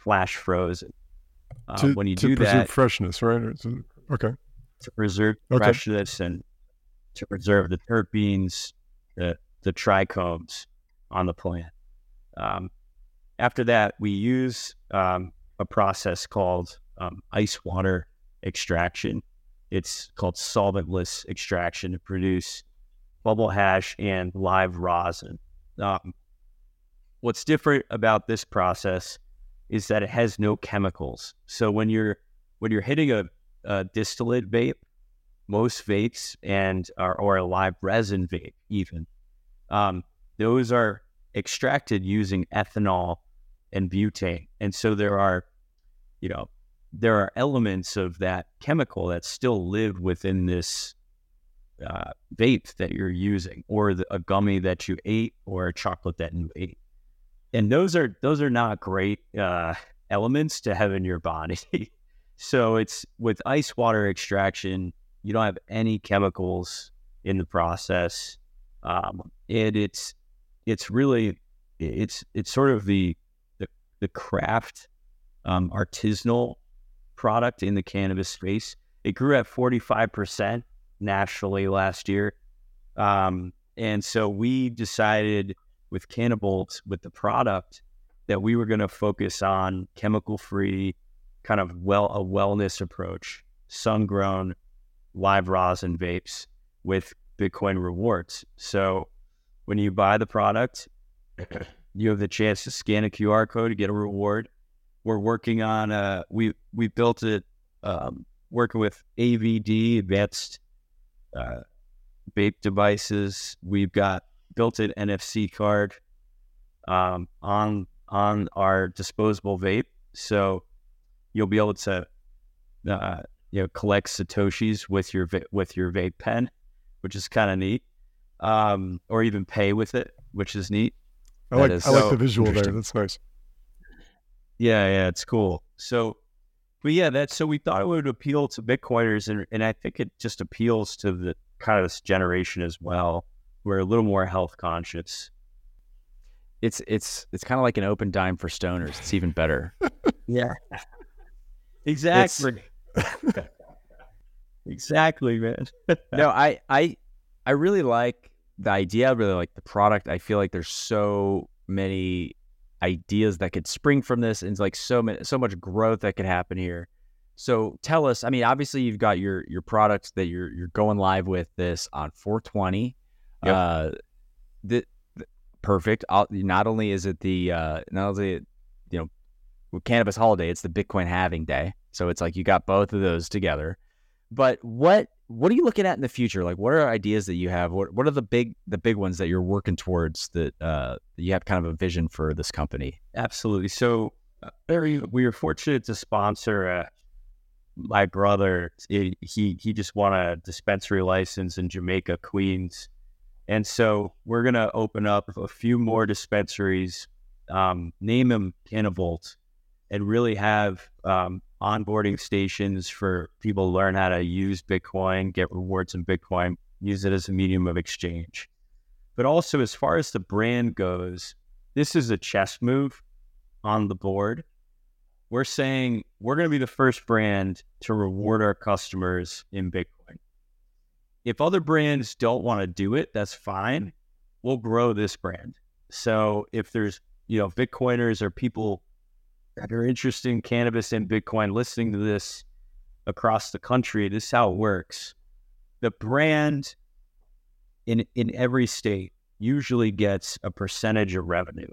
flash frozen. Um, to, when you to do preserve that, freshness, right? Or to- okay. to preserve Okay. freshness and to preserve the terpenes, the the trichomes on the plant. Um, after that, we use um, a process called um, ice water extraction. It's called solventless extraction to produce bubble hash and live rosin. Um, what's different about this process is that it has no chemicals. So when you're when you're hitting a, a distillate vape, most vapes and or, or a live resin vape even, um, those are extracted using ethanol and butane, and so there are, you know, there are elements of that chemical that still live within this uh, vape that you're using, or the, a gummy that you ate, or a chocolate that you ate, and those are those are not great uh, elements to have in your body. So it's with ice water extraction, you don't have any chemicals in the process, um, and it's it's really it's it's sort of the the, the craft um, artisanal product in the cannabis space. It grew at forty-five percent nationally last year, um, and so we decided with Cannabolt, with the product, that we were going to focus on chemical-free, kind of well a wellness approach, sun-grown live rosin vapes with Bitcoin rewards. So when you buy the product, you have the chance to scan a Q R code to get a reward. We're working on a, we we built it um, working with A V D, advanced uh, vape devices. We've got built-in N F C card um, on on our disposable vape, so you'll be able to uh, you know collect satoshis with your va- with your vape pen, which is kind of neat, um, or even pay with it, which is neat. I like is I like so the visual there. interesting. That's nice. Yeah, yeah, it's cool. So, but yeah, that's so we thought it would appeal to Bitcoiners, and and I think it just appeals to the kind of this generation as well. We're a little more health conscious. It's it's it's kind of like an open dime for stoners. It's even better. Yeah, exactly. Exactly, man. No, I I I really like the idea. I really like the product. I feel like there's so many ideas that could spring from this, and it's like so many so much growth that could happen here. So tell us. I mean, obviously you've got your your products that you're you're going live with this on four twenty. Yep. Uh, the, the perfect. I'll, not only is it the uh, not only you know with Cannabis Holiday, it's the Bitcoin Halving Day. So it's like you got both of those together. But what what are you looking at in the future? Like, what are ideas that you have? What what are the big the big ones that you're working towards that uh, you have kind of a vision for this company? Absolutely. So, uh, very, we were fortunate to sponsor uh, my brother. He he he just won a dispensary license in Jamaica, Queens, and so we're gonna open up a few more dispensaries, um, name them Cannabolt, and really have um, onboarding stations for people to learn how to use Bitcoin, get rewards in Bitcoin, use it as a medium of exchange. But also, as far as the brand goes, this is a chess move on the board. We're saying we're going to be the first brand to reward our customers in Bitcoin. If other brands don't want to do it, that's fine. We'll grow this brand. So if there's, you know, Bitcoiners or people that are interested in cannabis and Bitcoin listening to this across the country, this is how it works. The brand in in every state usually gets a percentage of revenue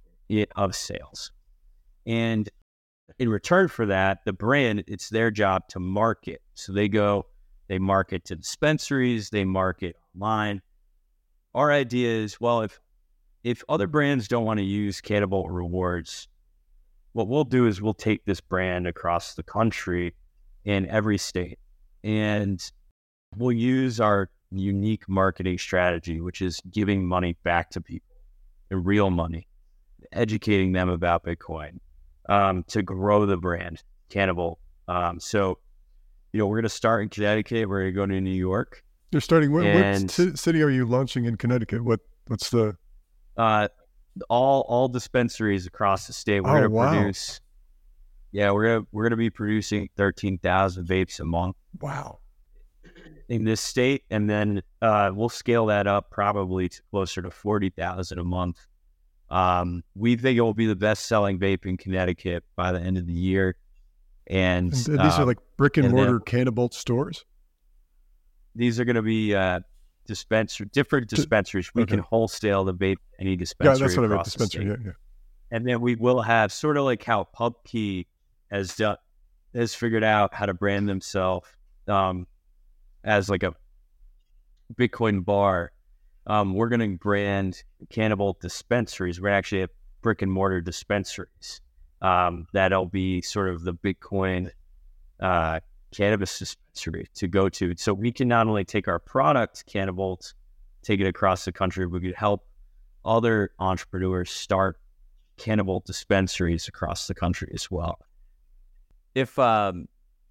of sales. And in return for that, the brand, it's their job to market. So they go, they market to dispensaries, they market online. Our idea is, well, if if other brands don't want to use Cannabolt rewards, what we'll do is we'll take this brand across the country in every state, and we'll use our unique marketing strategy, which is giving money back to people, the real money, educating them about Bitcoin, um, to grow the brand, Cannabolt. Um, so, you know, we're going to start in Connecticut. We're going to go to New York. You're starting. What, And- what ci- city are you launching in Connecticut? What What's the? Uh, all all dispensaries across the state. We're Oh, going to wow. produce Yeah, we're gonna we're gonna be producing thirteen thousand vapes a month. Wow. In this state, and then uh, we'll scale that up probably to closer to forty thousand a month. Um, we think it will be the best-selling vape in Connecticut by the end of the year. And, And, and these um, are like brick and, and mortar then- Cannabolt stores? these are going to be uh, dispenser different dispensaries. We okay. can wholesale the vape any Yeah, dispensary. that's what I meant, across the dispensary. state. Yeah, yeah. And then we will have sort of like how PubKey has done, has figured out how to brand themselves um, as like a Bitcoin bar. Um, we're going to brand Cannabolt dispensaries. We're actually have brick and mortar dispensaries. Um, that'll be sort of the Bitcoin uh, cannabis dispensary to go to. So we can not only take our product, Cannabolt, take it across the country, we could help other entrepreneurs start Cannabolt dispensaries across the country as well. If um,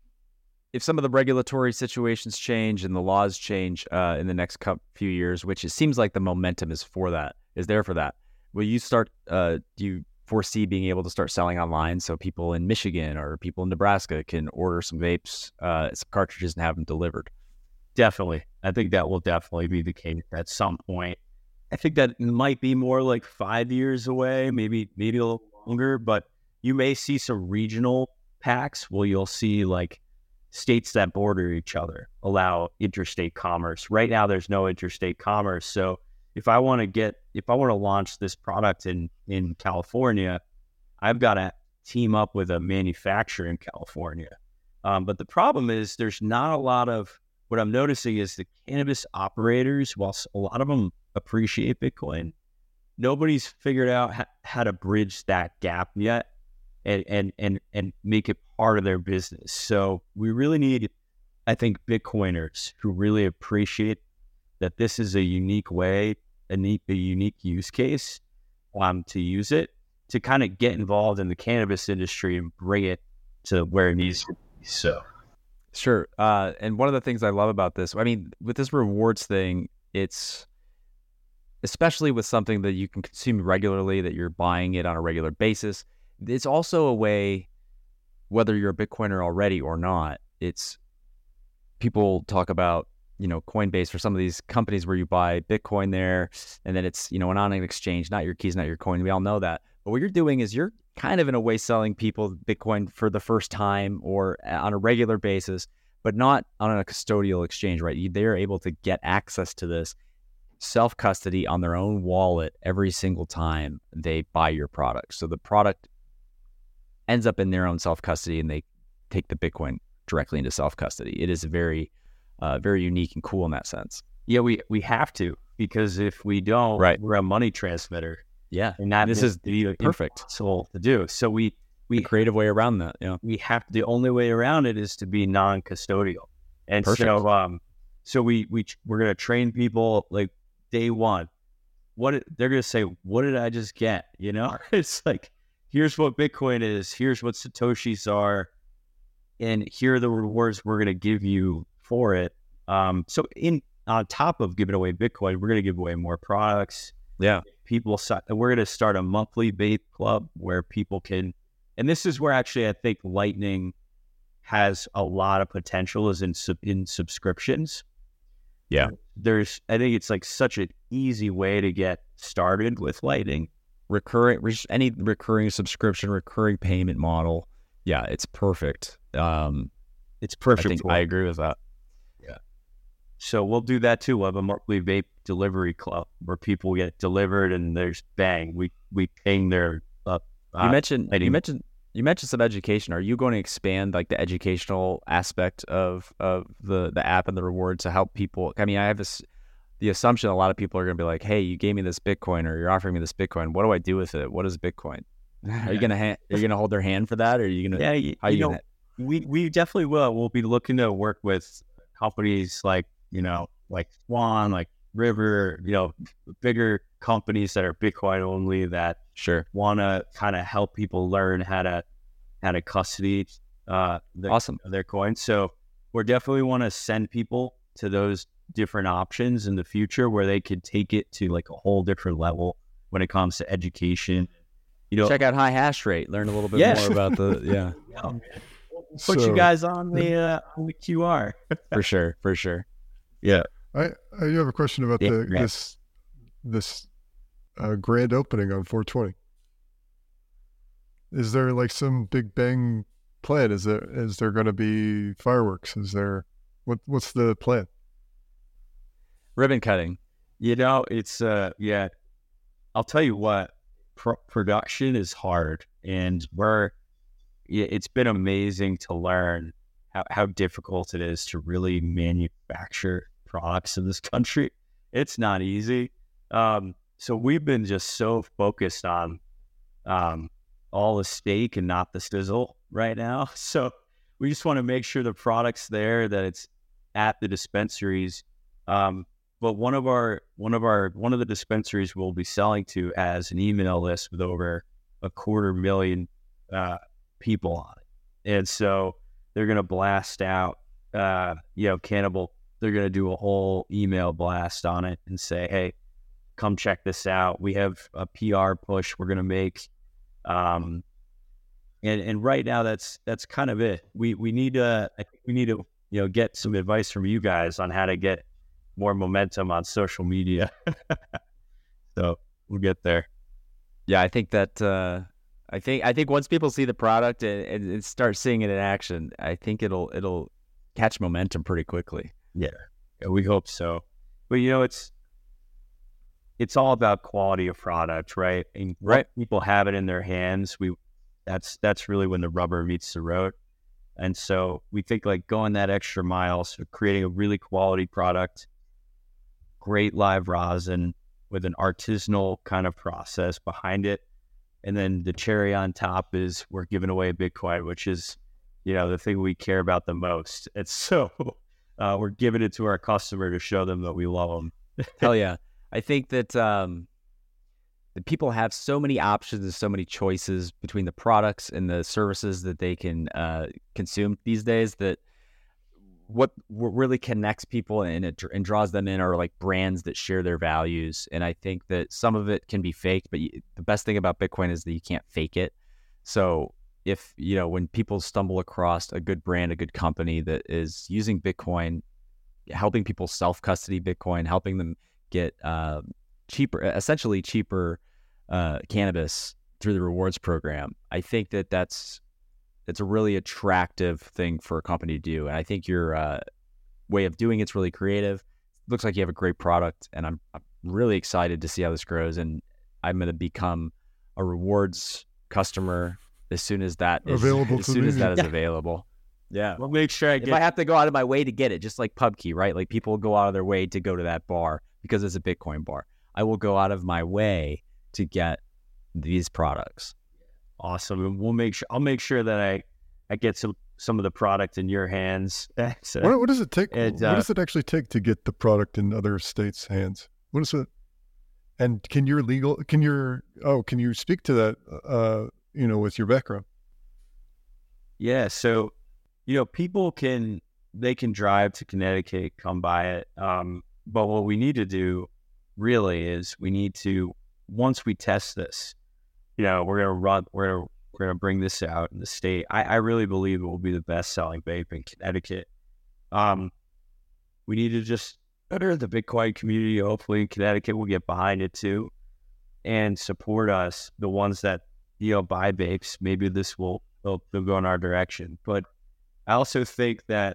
if some of the regulatory situations change and the laws change uh, in the next couple, few years, which it seems like the momentum is for that, is there for that, will you start? Uh, do you foresee being able to start selling online so people in Michigan or people in Nebraska can order some vapes, uh, some cartridges, and have them delivered? Definitely. I think that will definitely be the case at some point. I think that might be more like five years away, maybe maybe a little longer, but you may see some regional packs where you'll see like states that border each other allow interstate commerce. Right now, there's no interstate commerce. So if I want to get, if I want to launch this product in, in California, I've got to team up with a manufacturer in California. Um, but the problem is there's not a lot of, what I'm noticing is the cannabis operators, whilst a lot of them appreciate Bitcoin, nobody's figured out ha- how to bridge that gap yet and, and, and, and make it part of their business. So we really need, I think, Bitcoiners who really appreciate that this is a unique way, a, neat, a unique use case um, to use it, to kind of get involved in the cannabis industry and bring it to where it needs to be. So, Sure. Uh, and one of the things I love about this, I mean, with this rewards thing, it's especially with something that you can consume regularly, that you're buying it on a regular basis. It's also a way, whether you're a Bitcoiner already or not, it's people talk about, you know, Coinbase or some of these companies where you buy Bitcoin there, and then it's, you know, an online exchange, not your keys, not your coin. We all know that. But what you're doing is you're kind of in a way selling people Bitcoin for the first time or on a regular basis, but not on a custodial exchange, right? They're able to get access to this self-custody on their own wallet every single time they buy your product. So the product ends up in their own self-custody and they take the Bitcoin directly into self-custody. It is very, uh, very unique and cool in that sense. yeah, we, we have to, because if we don't, Right. we're a money transmitter. Yeah. And that This is the perfect. impossible to do. So we, we, A creative way around that. Yeah. we have, the only way around it is to be non-custodial. And Perfect. so, um, so we, we, we're going to train people like day one. What did- they're going to say, what did I just get? You know, it's like, here's what Bitcoin is. Here's what Satoshis are. And here are the rewards we're going to give you for it. Um, so in, on top of giving away Bitcoin, we're going to give away more products. Yeah. People, we're going to start a monthly vape club where people can, and this is where actually I think Lightning has a lot of potential, is in sub, in subscriptions. Yeah. There's, I think it's like such an easy way to get started with Lightning. Recurring, any recurring subscription, recurring payment model. Yeah, it's perfect. Um, It's I perfect. think for I it. agree with that. So we'll do that too. We'll have a monthly vape delivery club where people get delivered and there's bang, we we ping their. Uh, You uh, mentioned Lightning. you mentioned you mentioned some education. Are you going to expand like the educational aspect of of the the app and the reward to help people? I mean, I have this the assumption a lot of people are going to be like, "Hey, you gave me this Bitcoin, or you're offering me this Bitcoin. What do I do with it? What is Bitcoin?" Are you gonna ha- are you gonna hold their hand for that, or are you gonna? Yeah, you, how you you know, gonna? we we definitely will. We'll be looking to work with companies like, you know, like Swan, like River, you know, bigger companies that are Bitcoin only that Sure. want to kind of help people learn how to how to custody uh, their, Awesome. their coins. So we definitely want to send people to those different options in the future where they could take it to like a whole different level when it comes to education, you know, check out high hash rate. Learn a little bit Yeah. more about the yeah. put So- you guys on the uh, on the Q R. For sure, for sure. Yeah. I, I you have a question about Yeah, the yeah. this this uh, grand opening on four twenty. Is there like some big bang plan? Is there is there going to be fireworks? Is there what what's the plan? Ribbon cutting. You know, it's uh, yeah. I'll tell you what, pro- production is hard, and we're. Yeah, it's been amazing to learn how, how difficult it is to really manufacture products in this country. It's not easy. Um, so we've been just so focused on um, all the steak and not the sizzle right now. So we just want to make sure the product's there, that it's at the dispensaries. Um, but one of our one of our one of the dispensaries we'll be selling to has an email list with over a quarter million uh, people on it, and so they're going to blast out, uh, you know, Cannibal. They're going to do a whole email blast on it and say, "Hey, come check this out. We have a P R push we're going to make." Um, and and right now that's that's kind of it. We we need to I think we need to you know get some advice from you guys on how to get more momentum on social media. So we'll get there. Yeah, I think that uh, I think I think once people see the product and, and, and start seeing it in action, I think it'll it'll catch momentum pretty quickly. Yeah, we hope so. But you know, it's it's all about quality of product, right? And Right. once people have it in their hands, we that's that's really when the rubber meets the road. And so we think like going that extra mile, so creating a really quality product, great live rosin with an artisanal kind of process behind it. And then the cherry on top is we're giving away Bitcoin, which is, you know, the thing we care about the most. And so uh, we're giving it to our customer to show them that we love them. Hell yeah. I think that um, that people have so many options and so many choices between the products and the services that they can uh, consume these days, that what what really connects people and it and draws them in are like brands that share their values. And I think that some of it can be faked, but you, the best thing about Bitcoin is that you can't fake it. So if, you know, when people stumble across a good brand, a good company that is using Bitcoin, helping people self-custody Bitcoin, helping them get uh, cheaper, essentially cheaper uh, cannabis through the rewards program, I think that that's it's a really attractive thing for a company to do. And I think your uh, way of doing it's really creative. Looks like you have a great product, and I'm, I'm really excited to see how this grows. And I'm going to become a rewards customer as soon as that is Available as to soon me. as that is Yeah. available. Yeah. We'll make sure I If get I have to go out of my way to get it, just like PubKey, right? Like people go out of their way to go to that bar because it's a Bitcoin bar. I will go out of my way to get these products. awesome. And we'll make sure I'll make sure that I, I get some, some of the product in your hands. So, What, what does it take? And, what uh, does it actually take to get the product in other states' hands? What is it? And can your legal? Can your oh? Can you speak to that? Uh, you know, with your background. yeah. So, you know, people can, they can drive to Connecticut, come buy it. Um, but what we need to do really is we need to, once we test this, you know, we're going to run, we're going to, we're going to bring this out in the state. I, I really believe it will be the best selling vape in Connecticut. Um, we need to just better the Bitcoin community. Hopefully Connecticut will get behind it too and support us. The ones that, you know, buy vapes, maybe this will, they'll, they'll go in our direction. But I also think that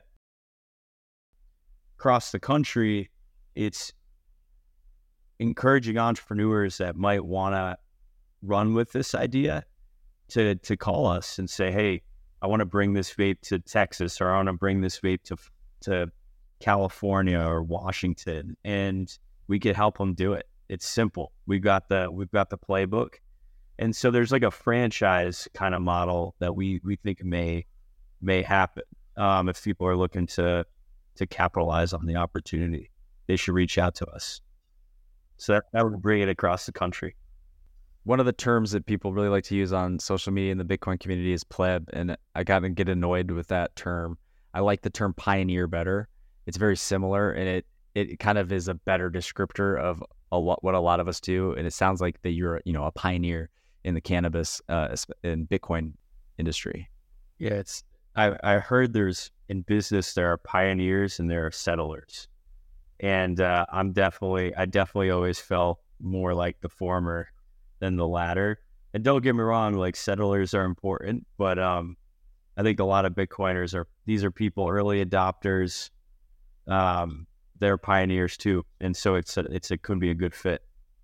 across the country, it's encouraging entrepreneurs that might want to run with this idea to to call us and say, hey, I want to bring this vape to Texas, or I want to bring this vape to to California or Washington, and we could help them do it. It's simple. We've got the we've got the playbook. And so there's like a franchise kind of model that we we think may may happen um, if people are looking to to capitalize on the opportunity. They should reach out to us. So that, that would bring it across the country. One of the terms that people really like to use on social media in the Bitcoin community is pleb, and I kind of get annoyed with that term. I like the term pioneer better. It's very similar, and it it kind of is a better descriptor of a lot what a lot of us do. And it sounds like that you're you know a pioneer in the cannabis uh, and Bitcoin industry? Yeah, it's I I heard there's in business there are pioneers and there are settlers, and uh, I'm definitely I definitely always felt more like the former than the latter. And don't get me wrong, like settlers are important, but um, I think a lot of Bitcoiners are these are people early adopters. Um, they're pioneers too, and so it's a, it's it could be a good fit.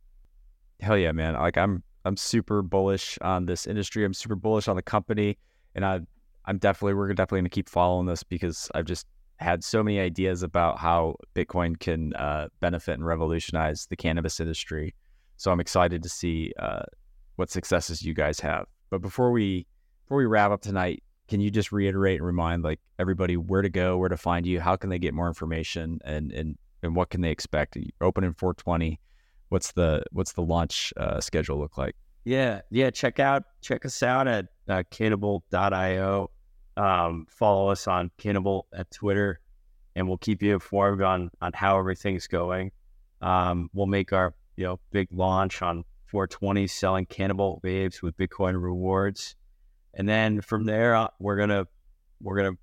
Hell yeah, man! Like I'm I'm super bullish on this industry. I'm super bullish on the company, and I I'm definitely we're definitely going to keep following this because I've just had so many ideas about how Bitcoin can uh, benefit and revolutionize the cannabis industry. So I'm excited to see uh, what successes you guys have. But before we before we wrap up tonight, can you just reiterate and remind like everybody where to go, where to find you, how can they get more information, and and and what can they expect? You're open in four twenty. What's the what's the launch uh, schedule look like? Yeah, yeah. Check out check us out at uh, Cannibal dot io. Um, follow us on Cannibal at Twitter, and we'll keep you informed on on how everything's going. Um, we'll make our you know big launch on four twenty, selling Cannibal vapes with Bitcoin rewards, and then from there uh, we're gonna we're gonna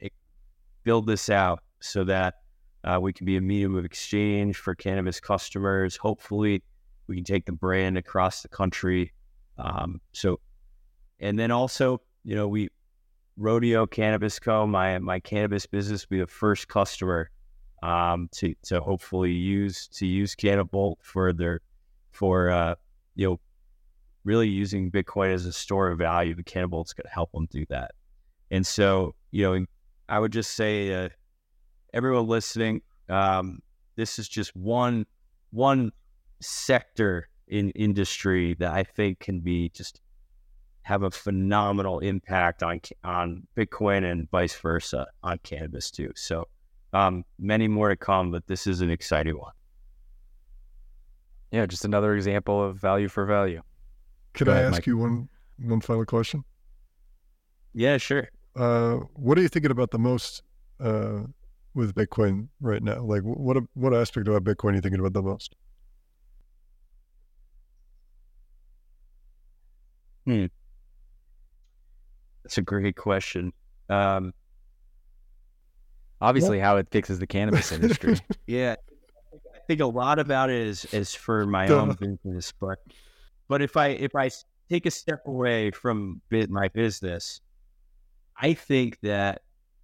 build this out so that uh, we can be a medium of exchange for cannabis customers. Hopefully, we can take the brand across the country. Um, so, and then also, you know, we Rodeo Cannabis Co. My my cannabis business will be the first customer um, to to hopefully use to use Cannibal for their for uh, you know really using Bitcoin as a store of value. The Cannibal is going to help them do that. And so, you know, I would just say, uh, everyone listening, um, this is just one one sector in industry that I think can be just have a phenomenal impact on on Bitcoin and vice versa on cannabis too. So um, many more to come, but this is an exciting one. Yeah, just another example of value for value. Could Go I ahead, ask Mike. you one one final question? Yeah, sure. Uh, what are you thinking about the most uh, with Bitcoin right now? Like, what what aspect about Bitcoin are you thinking about the most? Hmm. That's a great question. Um, Obviously, how it fixes the cannabis industry. yeah, I think a lot about it is is for my Duh. own business, but but if I if I take a step away from bit my business, I think that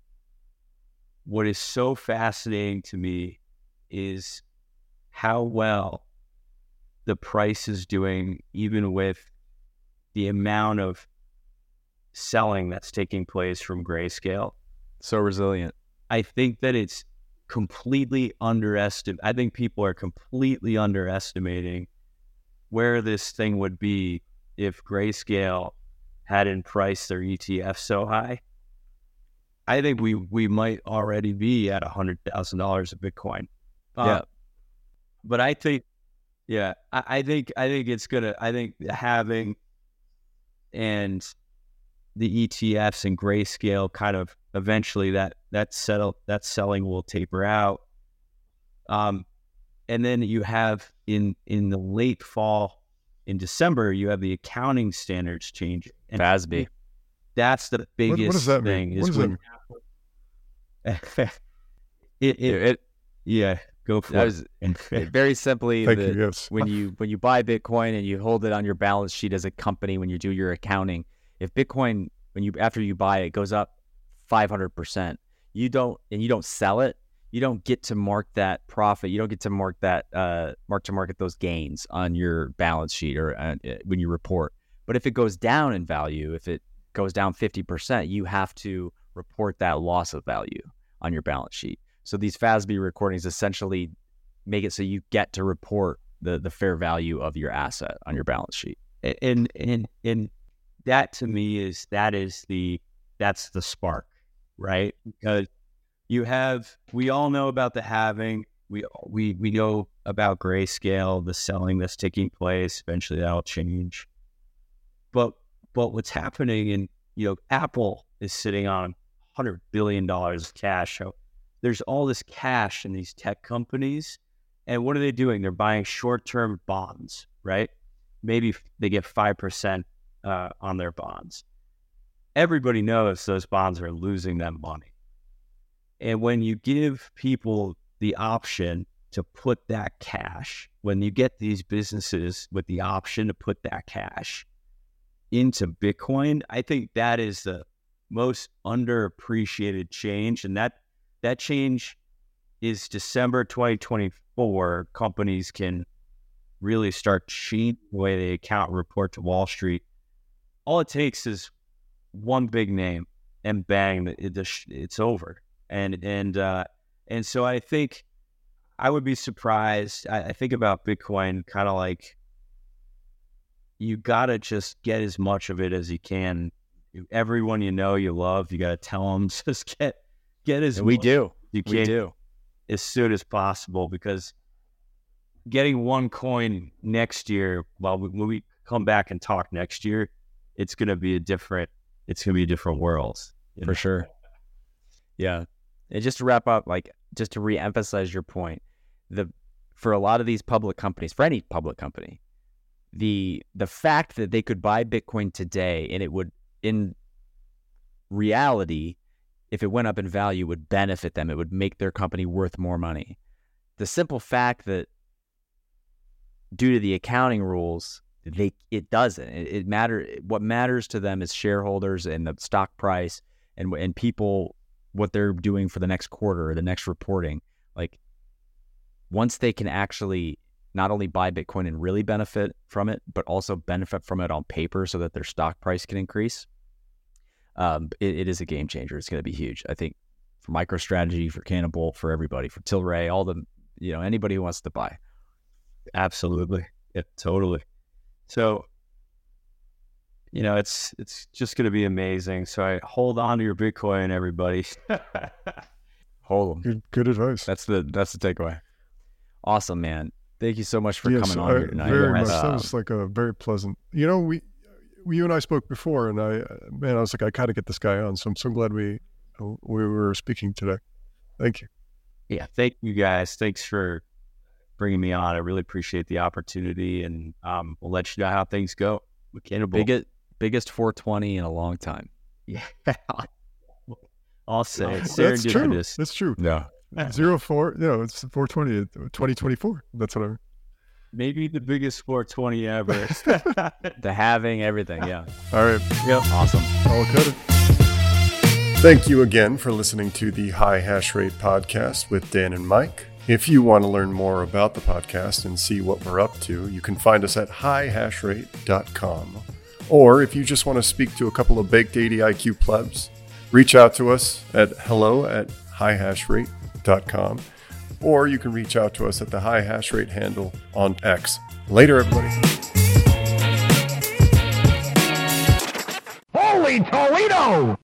what is so fascinating to me is how well the price is doing, even with the amount of selling that's taking place from Grayscale. So resilient. I think that it's completely underestimated. I think people are completely underestimating where this thing would be if Grayscale hadn't priced their E T F so high. I think we we might already be at a hundred thousand dollars of Bitcoin. Uh, Yeah. but I think, yeah, I, I think I think it's gonna. I think having and the E T Fs and Grayscale kind of eventually that that settle that selling will taper out. Um, and then you have in in the late fall, in December, you have the accounting standards changing. And F A S B. that's the biggest What, what does that thing. mean? Is What does when that it, it, It, it, yeah, go for that it. was it, very simply Thank the, you. Yes. when you when you buy Bitcoin and you hold it on your balance sheet as a company when you do your accounting, if Bitcoin when you after you buy it goes up five hundred percent, you don't and you don't sell it, you don't get to mark that profit. You don't get to mark that uh, mark to market those gains on your balance sheet or uh, when you report. But if it goes down in value, if it goes down fifty percent, you have to report that loss of value on your balance sheet. So these F A S B recordings essentially make it so you get to report the the fair value of your asset on your balance sheet. and and and that to me is that is the that's the spark, right? Because you have we all know about the halving, we we we know about Grayscale, the selling that's taking place. Eventually that'll change, but but what's happening in you know Apple is sitting on one hundred billion dollars of cash. So there's all this cash in these tech companies, and what are they doing? They're buying short-term bonds, right? maybe they get five percent uh, on their bonds. Everybody knows those bonds are losing them money. And when you give people the option to put that cash, when you get these businesses with the option to put that cash into Bitcoin, I think that is the most underappreciated change. And that that change is December twenty twenty-four. Companies can really start changing the way they account and report to Wall Street. All it takes is one big name, and bang, it, it's over. And and uh, and so I think I would be surprised. I, I think about Bitcoin kind of like you gotta just get as much of it as you can. Everyone you know, you love, you gotta tell them just get get as and we much do you we can do as soon as possible, because getting one coin next year, well, when we come back and talk next year, it's gonna be a different. It's gonna be a different world for know? Sure. Yeah. And just to wrap up, like just to reemphasize your point, the for a lot of these public companies, for any public company, the the fact that they could buy Bitcoin today and it would, in reality, if it went up in value, would benefit them. It would make their company worth more money. The simple fact that due to the accounting rules, they it doesn't. It, it matter. What matters to them is shareholders and the stock price and and people, what they're doing for the next quarter or the next reporting. Like once they can actually not only buy Bitcoin and really benefit from it, but also benefit from it on paper so that their stock price can increase, um, it, it is a game changer. It's going to be huge. I think for MicroStrategy, for Cannibal, for everybody, for Tilray, all the, you know, anybody who wants to buy. Absolutely. Yeah, totally. So, you know, it's it's just going to be amazing. So I hold on to your Bitcoin, everybody. Hold them. Good, good advice. That's the that's the takeaway. Awesome, man. Thank you so much for yes, coming on I, here tonight. Very much. Um, That was like a very pleasant. You know, we, we you and I spoke before, and I man, I was like, I got to get this guy on. So I'm so glad we we were speaking today. Thank you. Yeah, thank you guys. Thanks for bringing me on. I really appreciate the opportunity, and um, we'll let you know how things go with Cannibal. Biggest biggest four twenty in a long time. Yeah, I'll say it's That's true. serendipitous. That's true. Yeah. Zero four, you know, it's four twenty, twenty twenty-four. That's what I. Maybe the biggest four twenty ever. The halving, everything. Yeah. All right. Yep. Awesome. I'll cut it. Thank you again for listening to the High Hash Rate podcast with Dan and Mike. If you want to learn more about the podcast and see what we're up to, you can find us at high hash rate dot com. Or if you just want to speak to a couple of baked eighty I Q plebs, reach out to us at hello at high hash rate dot com. Or you can reach out to us at the High Hash Rate handle on X. Later, everybody. Holy Toledo!